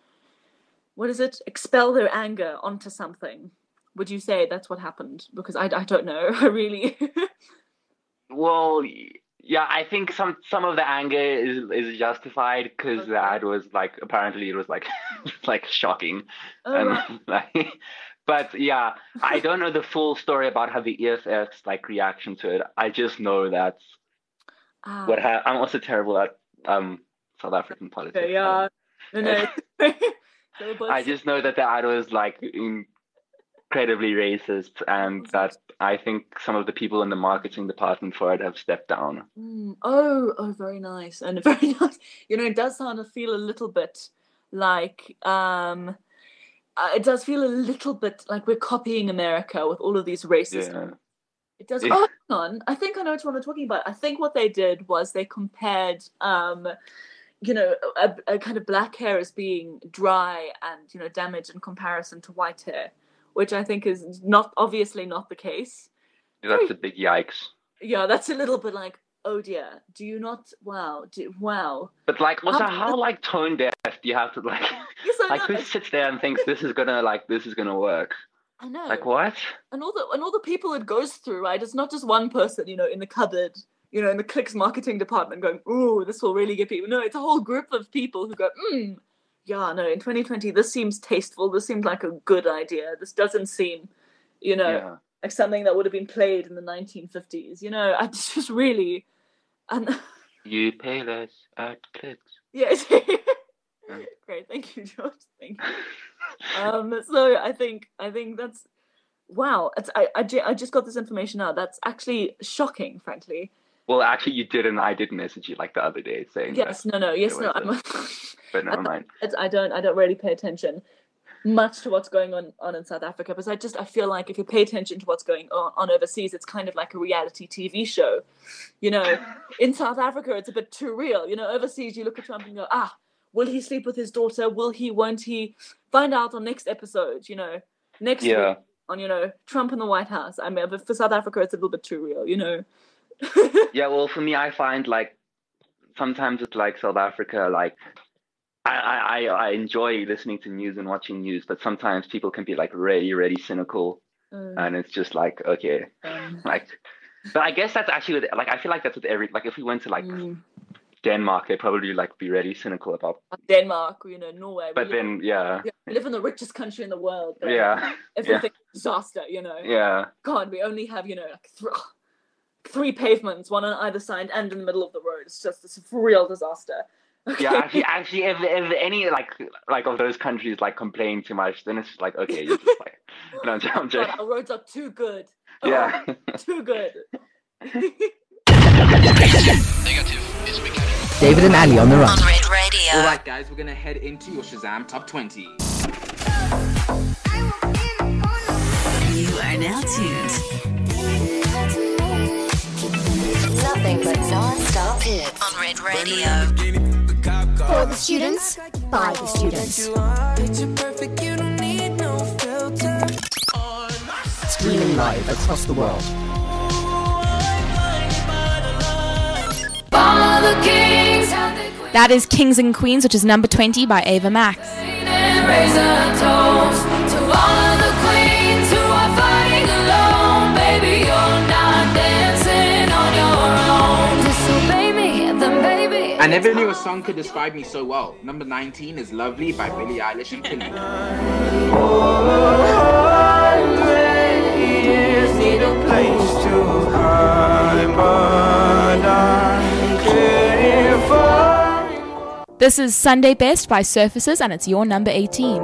expel their anger onto something. Would you say that's what happened? Because I don't know, really. Well, yeah, I think some of the anger is justified because the ad was like, apparently it was like like shocking. But yeah, I don't know the full story about how the EFF's like reaction to it. I just know that's what I'm also terrible at South African politics. Yeah. No. I just know that the ad was like incredibly racist, and that I think some of the people in the marketing department for it have stepped down. Oh, very nice. And very nice. You know, it does feel a little bit like it does feel a little bit like we're copying America with all of these racist. Yeah. It does. Oh, hang on. I think I know what I'm talking about. I think what they did was they compared you know, a kind of black hair as being dry and, you know, damaged in comparison to white hair, which I think is obviously not the case. That's a big yikes. Yeah, that's a little bit like, oh dear, do you not? Wow. But like, also, how like tone deaf do you have to like? Yes, like, who sits there and thinks this is gonna work? I know. Like what? And all the people it goes through, right? It's not just one person, you know, in the cupboard, you know, in the Clicks marketing department going, ooh, this will really get people. No, it's a whole group of people who go, yeah, no, in 2020, this seems tasteful. This seems like a good idea. This doesn't seem, you know, like something that would have been played in the 1950s. You know, I just really, and you pay less at Clicks. Yes. Great, thank you, George. Thank you. So I think that's wow. I just got this information out. That's actually shocking, frankly. Well, actually, you did, and I did message you like the other day saying. Yes, no. But never mind. I don't really pay attention much to what's going on in South Africa, because I feel like if you pay attention to what's going on overseas, it's kind of like a reality TV show. You know, in South Africa, it's a bit too real. You know, overseas, you look at Trump and go, will he sleep with his daughter? Will he? Won't he? Find out on next episode. You know, next week on, you know, Trump in the White House. I mean, but for South Africa, it's a little bit too real. You know. Yeah, well, for me, I find like sometimes it's like South Africa, like I enjoy listening to news and watching news, but sometimes people can be like really cynical, and it's just like, okay, like. But I guess that's actually like, I feel like that's with every, like if we went to like Denmark, they'd probably like be really cynical about Denmark, you know, Norway. But then, we live in the richest country in the world. Everything's disaster, you know. Yeah. God, we only have, you know, like three pavements, one on either side and in the middle of the road. It's just this real disaster. Okay. Yeah, actually, if any like of those countries like complain too much, then it's like, okay, you're just like, no, I'm joking. Our roads are too good. Yeah. Too good. David and Ali on the run. On Red Radio. All right, guys, we're gonna head into your Shazam Top 20. You are now tuned. Nothing but non-stop hits On Red Radio. for the students, by the students. Streaming live across the world. That is Kings and Queens, which is number 20 by Ava Max. I never knew a song could describe me so well. Number 19 is Lovely by Billie Eilish and Khalifa. This is Sunday Best by Surfaces, and it's your number 18.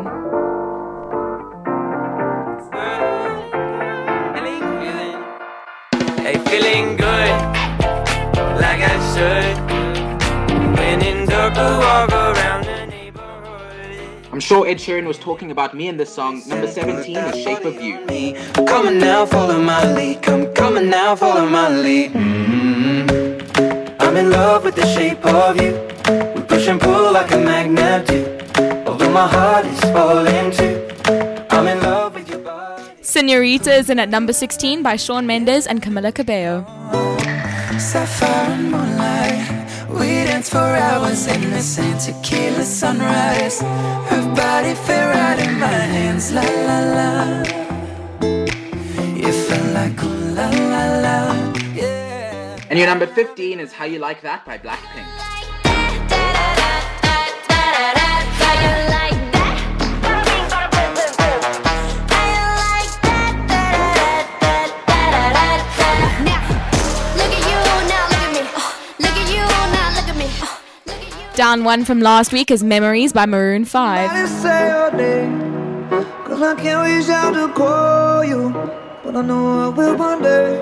Hey, feeling good, like I should. When in dark, walk around the neighborhood. I'm sure Ed Sheeran was talking about me in this song. Number 17 is Shape of You. Come on now, follow my lead. Come on now, follow my lead. I'm in love with the shape of you. We push and pull like a magnet do. Although my heart is falling too. I'm in love with your body. Senorita is in at number 16 by Shawn Mendes and Camila Cabello. Sapphire and moonlight, we dance for hours in the sand, tequila sunrise. Her body fit right in my hands, la la la. You feel like ooh la la la, yeah. And your number 15 is How You Like That by Blackpink. Down one from last week is Memories by Maroon 5. Cause I can't reach out to call you, but I know I will one day.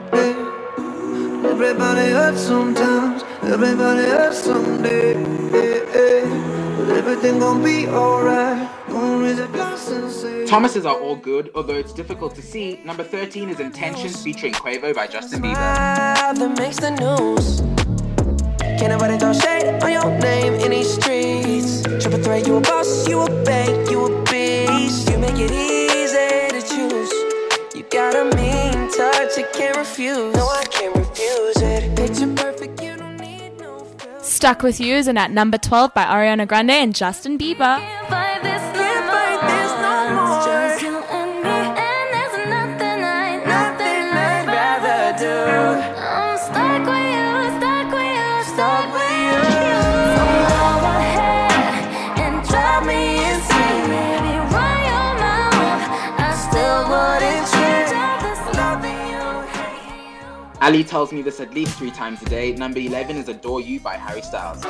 Everybody hurts sometimes, everybody hurts someday. But everything gon' be alright. Gonna raise a glass and say Thomases are all good, although it's difficult to see. Number 13 is Intentions featuring Quavo by Justin Bieber. that makes the news. Can't nobody throw shade on your name in these streets. Triple threat, you a boss, you a bank, you a beast. You make it easy to choose. You got a mean touch, you can't refuse. No, I can't refuse it. Picture perfect, you don't need no filter. Stuck With You is in at number 12 by Ariana Grande and Justin Bieber. Can't fight this no more. Just you and me, and there's nothing I'd rather do. I'm stuck with you, stuck with you, stuck with you. So go ahead and drive me insane. Maybe run your mouth, I still wouldn't change all this loving you. Ali tells me this at least 3 times a day. Number 11 is Adore You by Harry Styles.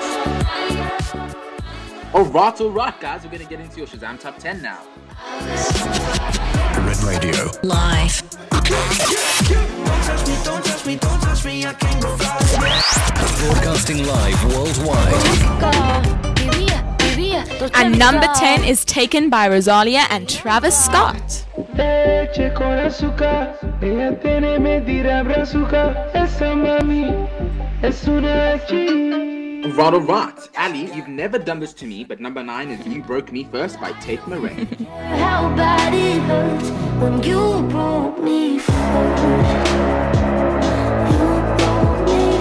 Alright, guys, we're gonna get into your Shazam Top 10 now. Red Radio. Live. Broadcasting live worldwide. And number 10 is Taken by Rosalia and Travis Scott. Leche con azúcar, ella tiene medida brazuca. Esa mami es una Alright. Ali, you've never done this to me, but number 9 is You Broke Me First by Tate Murray. How bad it hurts when you broke me first. You broke me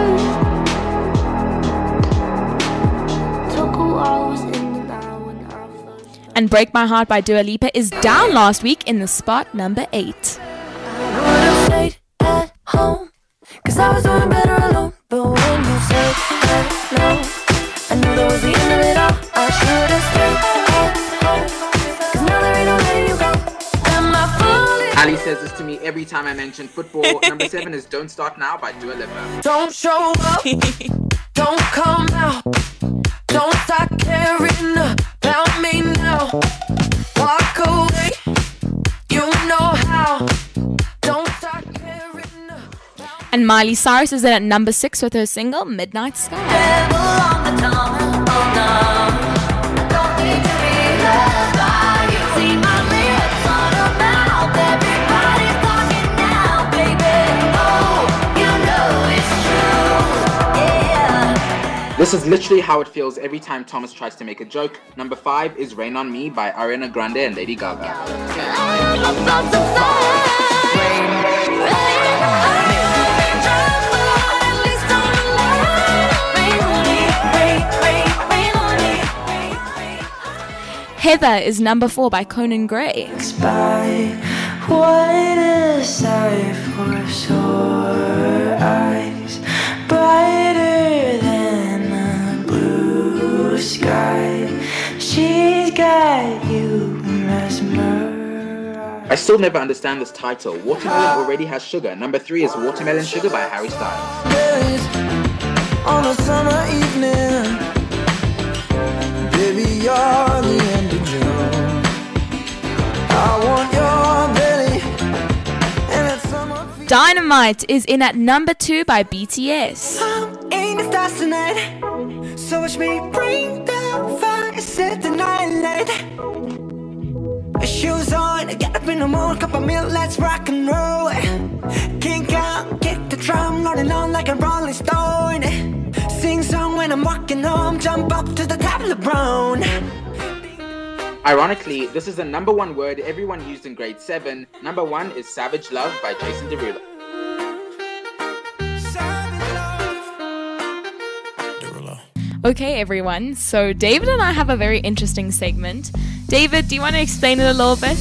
first. Took a while, was in and out when I first. And Break My Heart by Dua Lipa is down last week in the spot number 8. I would've stayed at home, 'cause I was doing better alone. But when you said no, I knew that was the end of it all. I should've stayed at home, 'cause now there ain't no letting you go. Am I fooling? Ali says this to me every time I mention football. Number 7 is Don't Start Now by Dua Lipa. Don't show up, don't come out, don't start caring about me now. Walk away, you know how. Don't start caring. And Miley Cyrus is in at number 6 with her single Midnight Sky. This is literally how it feels every time Thomas tries to make a joke. Number 5 is Rain on Me by Ariana Grande and Lady Gaga. Heather is number 4 by Conan Gray. What a sight for sore eyes, brighter than a blue sky. She's got you mesmerized. I still never understand this title. Watermelon Already Has Sugar. Number 3 is Watermelon Sugar by Harry Styles. On a summer evening, baby, you're the end of June. I want your belly, and it's summer. Dynamite is in at number 2 by BTS. Ain't the stars tonight, so watch me bring the fire, set the night light. Shoes on, get up in the morning, cup of milk, let's rock and roll. Kink out, kick the drum, rolling on like a rolling stone. Sing song when I'm walking home, jump up to the top of the brown. Ironically, this is the number 1 word everyone used in grade 7. Number 1 is Savage Love by Jason Derulo. Okay, everyone. So David and I have a very interesting segment. David, do you want to explain it a little bit?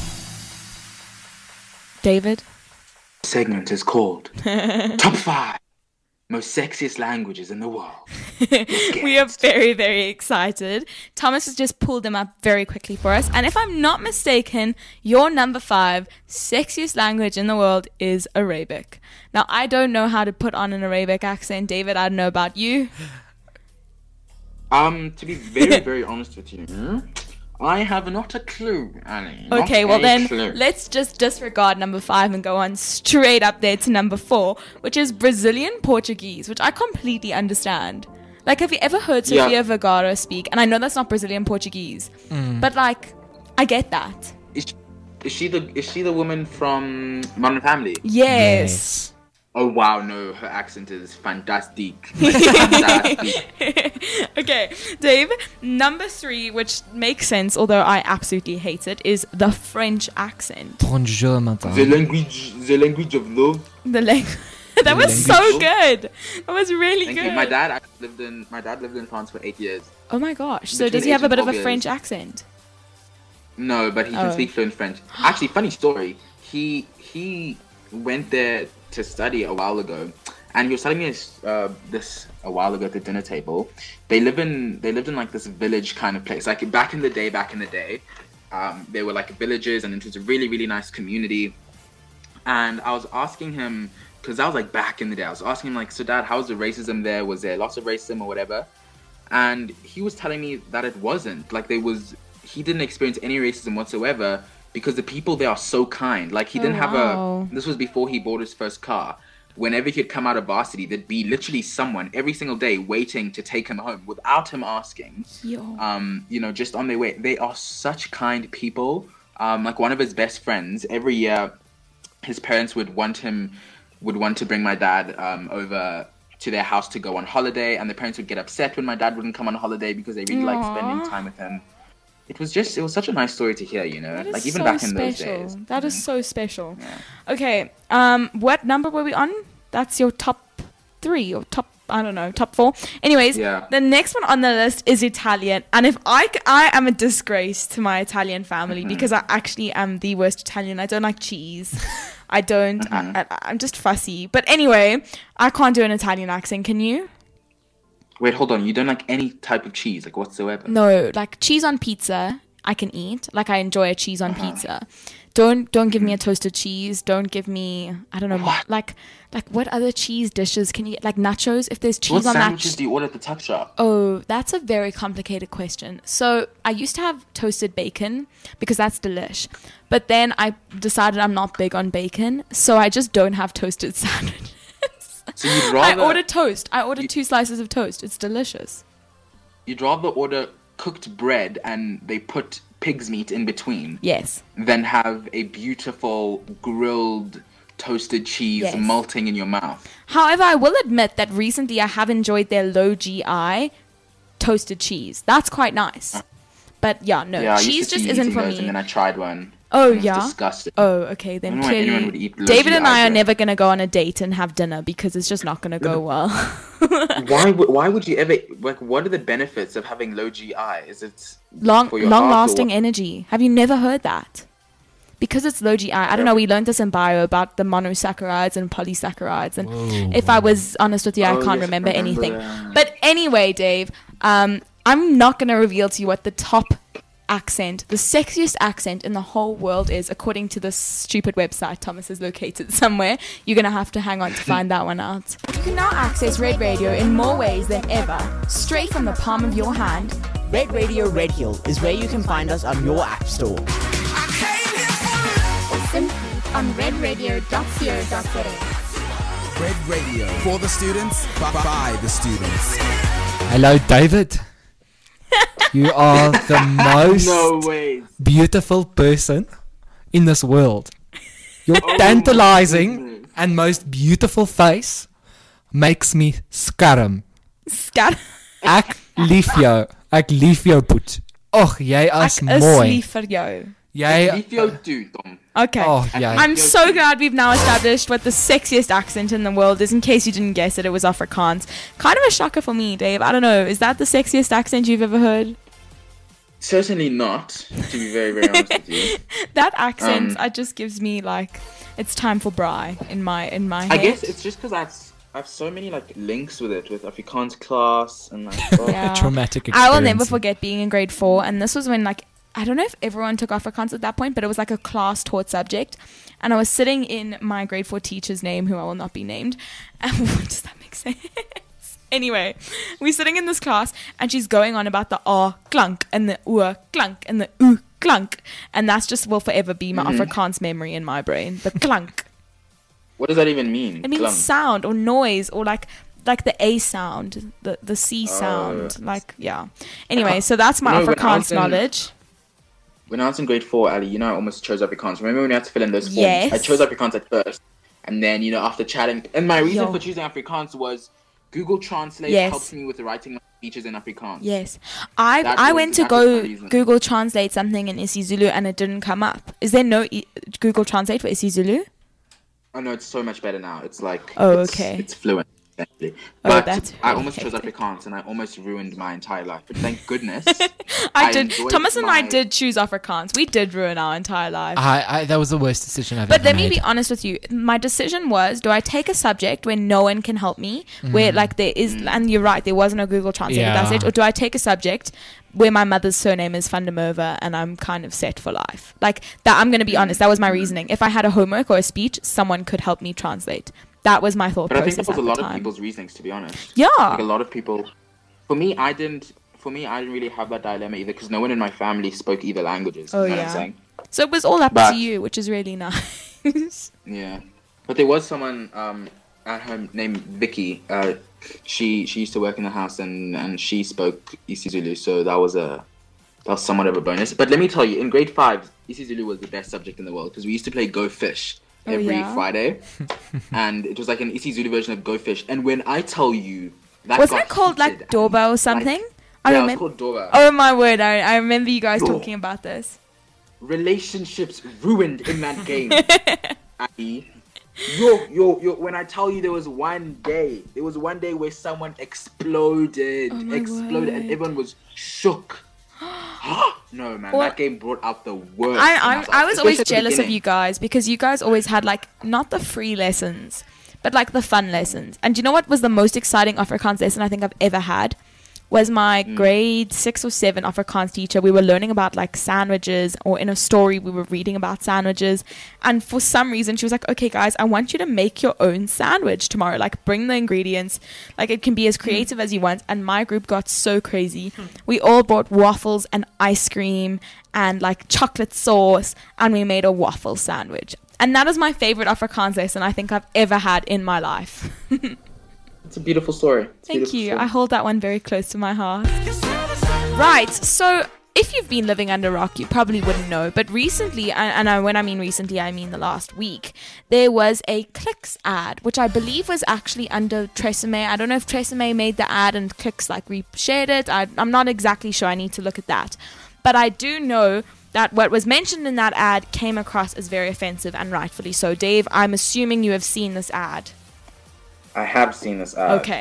David? The segment is called Top 5 Most Sexiest Languages in the World. We are very, very excited. Thomas has just pulled them up very quickly for us. And if I'm not mistaken, your number 5 sexiest language in the world is Arabic. Now, I don't know how to put on an Arabic accent. David, I don't know about you. To be very, very honest with you, I have not a clue, Annie. Okay, well then, let's just disregard number 5 and go on straight up there to number 4, which is Brazilian Portuguese, which I completely understand. Like, have you ever heard Sofia Vergara speak? And I know that's not Brazilian Portuguese, but like, I get that. Is she the woman from Modern Family? Yes. Oh wow, no, her accent is fantastic. Like, fantastic. Okay, Dave, number 3, which makes sense, although I absolutely hate it, is the French accent. Bonjour, madame. The language of love. That was so good. That was really Thank good. you. My dad lived in France for 8 years. Oh my gosh. So Between does he have a 8 bit and of a 12 French years. accent? No, but he can Oh. speak fluent French. Actually, funny story. He went there to study a while ago, and he was telling me this a while ago at the dinner table. They lived in like this village kind of place. Like back in the day, there were like villages, and it was a really, really nice community. And I was asking him, because that was like back in the day, I was asking him like, so Dad, how's the racism there? Was there lots of racism or whatever? And he was telling me that it wasn't. Like he didn't experience any racism whatsoever because the people there are so kind. Like he didn't have this was before he bought his first car. Whenever he'd come out of varsity, there'd be literally someone every single day waiting to take him home without him asking. Just on their way. They are such kind people. Like one of his best friends, every year his parents would want to bring my dad over to their house to go on holiday, and the parents would get upset when my dad wouldn't come on holiday because they really liked spending time with him. It was such a nice story to hear, like even back in those days. That is so special. Yeah. Okay, what number were we on? That's your top 3 or top 4. Anyways, the next one on the list is Italian. And if I am a disgrace to my Italian family because I actually am the worst Italian. I don't like cheese. I don't. I'm just fussy. But anyway, I can't do an Italian accent. Can you? Wait, hold on. You don't like any type of cheese, like whatsoever? No, like cheese on pizza, I can eat. Like I enjoy a cheese on pizza. Don't give me a toasted cheese. Don't give me, I don't know, like what other cheese dishes can you get? Like nachos, if there's cheese on that. What sandwiches do you order at the tuck shop? Oh, that's a very complicated question. So I used to have toasted bacon because that's delish. But then I decided I'm not big on bacon, so I just don't have toasted sandwiches. So you'd rather... I ordered toast. I ordered 2 slices of toast. It's delicious. You'd rather order cooked bread and they put pig's meat in between. Yes. Than have a beautiful grilled toasted cheese melting in your mouth. However, I will admit that recently I have enjoyed their low GI toasted cheese. That's quite nice. But cheese just isn't for me. And then I tried one. Oh, it was disgusting. Oh, okay. Then I clearly, would eat David and I are never going to go on a date and have dinner because it's just not going to go well. Why would you ever, like, what are the benefits of having low GI? Is it long-lasting energy? Have you never heard that? Because it's low GI. I don't know. We learned this in bio about the monosaccharides and polysaccharides. And if I was honest with you, I can't remember anything. But anyway, Dave, I'm not going to reveal to you what the top accent, the sexiest accent in the whole world is, according to this stupid website Thomas has located somewhere. You're going to have to hang on to find that one out. You can now access Red Radio in more ways than ever, straight from the palm of your hand. Red Radio Red Hill is where you can find us on your app store. Simply on redradio.co.za. Red Radio, for the students, by the students. Hello, David. You are the most beautiful person in this world. Your tantalizing and most beautiful face makes me skarm. Ek lief jou boet. Och, jy is mooi. Ek is lief vir jou. Lief jou toe, Tom. Okay. I'm so glad we've now established what the sexiest accent in the world is. In case you didn't guess it, it was Afrikaans. Kind of a shocker for me, Dave. I don't know. Is that the sexiest accent you've ever heard? Certainly not, to be very, very honest with you. That accent, it just gives me like, it's time for Bri in my head. I guess it's just because I have so many like links with it, with Afrikaans class and like traumatic experience. I will never forget being in grade 4, and this was when like, I don't know if everyone took Afrikaans at that point, but it was like a class taught subject. And I was sitting in my grade 4 teacher's name, who I will not be named. And does that make sense? Anyway, we're sitting in this class and she's going on about the R clunk and the U clunk and the U clunk. And that's just will forever be my Afrikaans memory in my brain. The clunk. What does that even mean? It means clunk. Sound or noise or like the A sound, the C sound. Like, yeah. Anyway, so that's my Afrikaans knowledge. When I was in grade 4, Ali, I almost chose Afrikaans. Remember when you had to fill in those forms? Yes. I chose Afrikaans at first. And then, after chatting, and my reason Yo. for choosing Afrikaans was Google Translate Yes. helps me with writing my speeches in Afrikaans. Yes. I That went to was my go reason. Google Translate something in isiZulu and it didn't come up. Is there no Google Translate for isiZulu? Oh no, it's so much better now. It's like Okay. it's fluent. Essentially. Oh, But that's I really almost chose Afrikaans and I almost ruined my entire life. But thank goodness. I did. enjoyed Thomas and I my- did choose Afrikaans. We did ruin our entire life. That was the worst decision I've But ever let me made. be honest with you. My decision was, do I take a subject where no one can help me, where like there is, and you're right, there was no Google Translate at that Yeah. stage, or do I take a subject where my mother's surname is Van der Merwe and I'm kind of set for life? Like that, I'm going to be honest. That was my reasoning. If I had a homework or a speech, someone could help me translate. That was my thought But I think process that was a at the lot of time. people's reasonings, to be honest. Yeah. Like a lot of people. For me, I didn't really have that dilemma either because no one in my family spoke either languages. Oh, you know what yeah. I'm saying? So it was all up But- to you, which is really nice. Yeah. But there was someone at home named Vicky. She used to work in the house and she spoke isiZulu, so that was somewhat of a bonus. But let me tell you, in grade 5, isiZulu was the best subject in the world because we used to play Go Fish every yeah? Friday, and it was like an isiZulu version of Go Fish. And when I tell you that Wasn't got it called like heated, doorbell or something? I yeah, it was remember. called doorbell. Oh my word! I remember you guys Oh. talking about this. Relationships ruined in that game. Abby. Yo, when I tell you there was one day where someone exploded, Oh and everyone was shook. No, man, Well, that game brought out the worst. I was always especially at the jealous of beginning. you guys because you guys always had like not the free lessons, but like the fun lessons. And do you know what was the most exciting Afrikaans lesson I think I've ever had? Was my grade 6 or 7 Afrikaans teacher. We were learning about like sandwiches, or in a story we were reading about sandwiches. And for some reason she was like, okay guys, I want you to make your own sandwich tomorrow. Like bring the ingredients. Like it can be as creative as you want. And my group got so crazy. We all brought waffles and ice cream and like chocolate sauce, and we made a waffle sandwich. And that is my favorite Afrikaans lesson I think I've ever had in my life. It's a beautiful story. It's a Thank beautiful you. story. I hold that one very close to my heart. Right. So if you've been living under a rock, you probably wouldn't know. But recently, and when I mean recently, I mean the last week, there was a Clicks ad, which I believe was actually under Tresemme. I don't know if Tresemme made the ad and Clicks like reshared it. I'm not exactly sure. I need to look at that. But I do know that what was mentioned in that ad came across as very offensive, and rightfully so. Dave, I'm assuming you have seen this ad. I have seen this ad. Okay.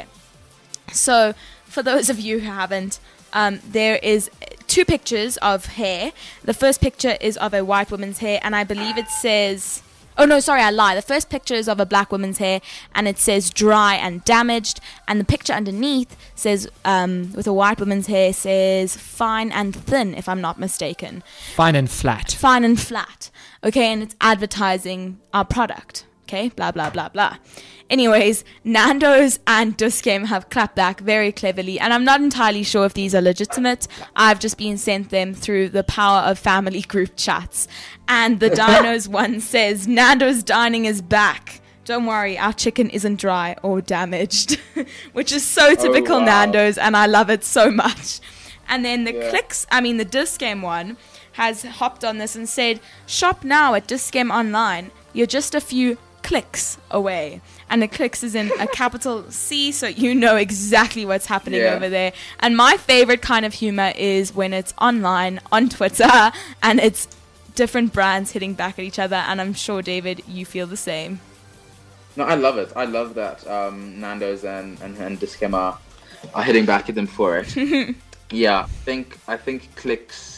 So, for those of you who haven't, there is 2 pictures of hair. The first picture is of a white woman's hair, and I believe it says... Oh, no, sorry, I lie. The first picture is of a black woman's hair, and it says dry and damaged. And the picture underneath says, with a white woman's hair, says fine and thin, if I'm not mistaken. Fine and flat. Fine and flat. Okay, and it's advertising our product. Okay, blah, blah, blah, blah. Anyways, Nando's and Dis-Chem have clapped back very cleverly, and I'm not entirely sure if these are legitimate. I've just been sent them through the power of family group chats. And the Dinos one says, Nando's dining is back. Don't worry, our chicken isn't dry or damaged. Which is so typical wow. Nando's, and I love it so much. And then the Yeah. the Dis-Chem one has hopped on this and said, shop now at Dis-Chem online. You're just a few clicks away. And the clicks is in a capital C, so you know exactly what's happening Yeah. over there. And my favorite kind of humor is when it's online on Twitter and it's different brands hitting back at each other. And I'm sure, David, you feel the same. No, I love it. I love that Nando's and Dis-Chem are hitting back at them for it. Yeah, I think Clicks.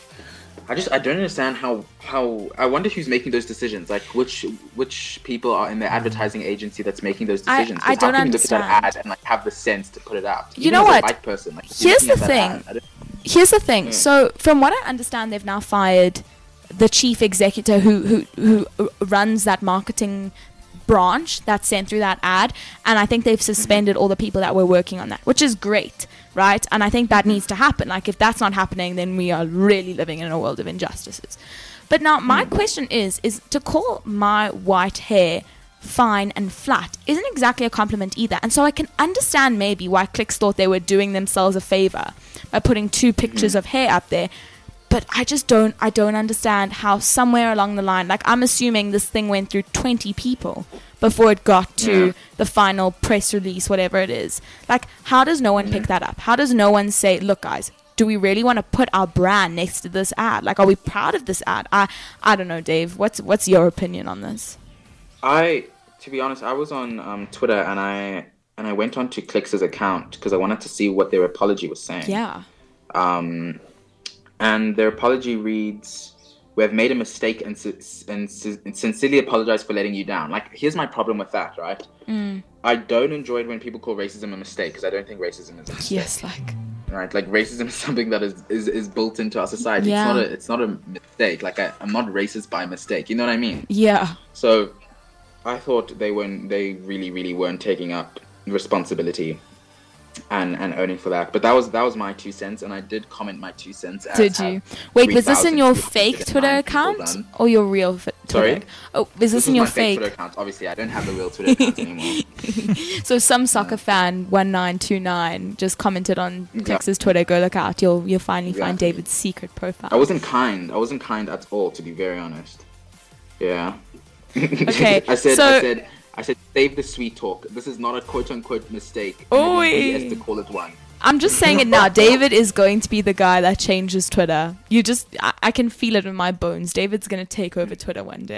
I don't understand how I wonder who's making those decisions. Like which people are in the advertising agency that's making those decisions. 'Cause I don't how can you look at that understand. ad and like have the sense to put it out? You Even know as what? A white person, like, Here's looking the at that thing. ad, I don't- Here's the thing. Yeah. So, from what I understand, they've now fired the chief executive who runs that marketing branch that sent through that ad, and I think they've suspended all the people that were working on that, which is great, right? And I think that needs to happen. Like, if that's not happening, then we are really living in a world of injustices. But now, my question is to call my white hair fine and flat isn't exactly a compliment either. And so I can understand maybe why Clicks thought they were doing themselves a favor by putting 2 pictures of hair up there. But I don't understand how somewhere along the line, like I'm assuming this thing went through 20 people before it got to the final press release, whatever it is. Like, how does no one pick that up? How does no one say, look, guys, do we really want to put our brand next to this ad? Like, are we proud of this ad? I don't know, Dave. What's your opinion on this? To be honest, I was on Twitter and I went on to Clix's account because I wanted to see what their apology was saying. Yeah. And their apology reads, "We have made a mistake and sincerely apologize for letting you down." Like, here's my problem with that, right? I don't enjoy it when people call racism a mistake because I don't think racism is a mistake. Yes, like. Right, like racism is something that is built into our society. Yeah. It's not a mistake. Like I'm not racist by mistake. You know what I mean? Yeah. So I thought they really weren't taking up responsibility and owning for that. But that was my 2 cents, and I did comment my 2 cents. Did you? Wait, was this in your fake Twitter account or your real Twitter? Sorry? Oh, was this in your fake Twitter account? Obviously, I don't have a real Twitter account anymore. So some soccer fan 1929 just commented on Clix's Twitter. Go look out. You'll finally find David's secret profile. I wasn't kind at all, to be very honest. Yeah. Okay. I said, save the sweet talk. This is not a quote-unquote mistake. Oi. Yes, to call it one. I'm just saying it now. David is going to be the guy that changes Twitter. I can feel it in my bones. David's going to take over Twitter one day.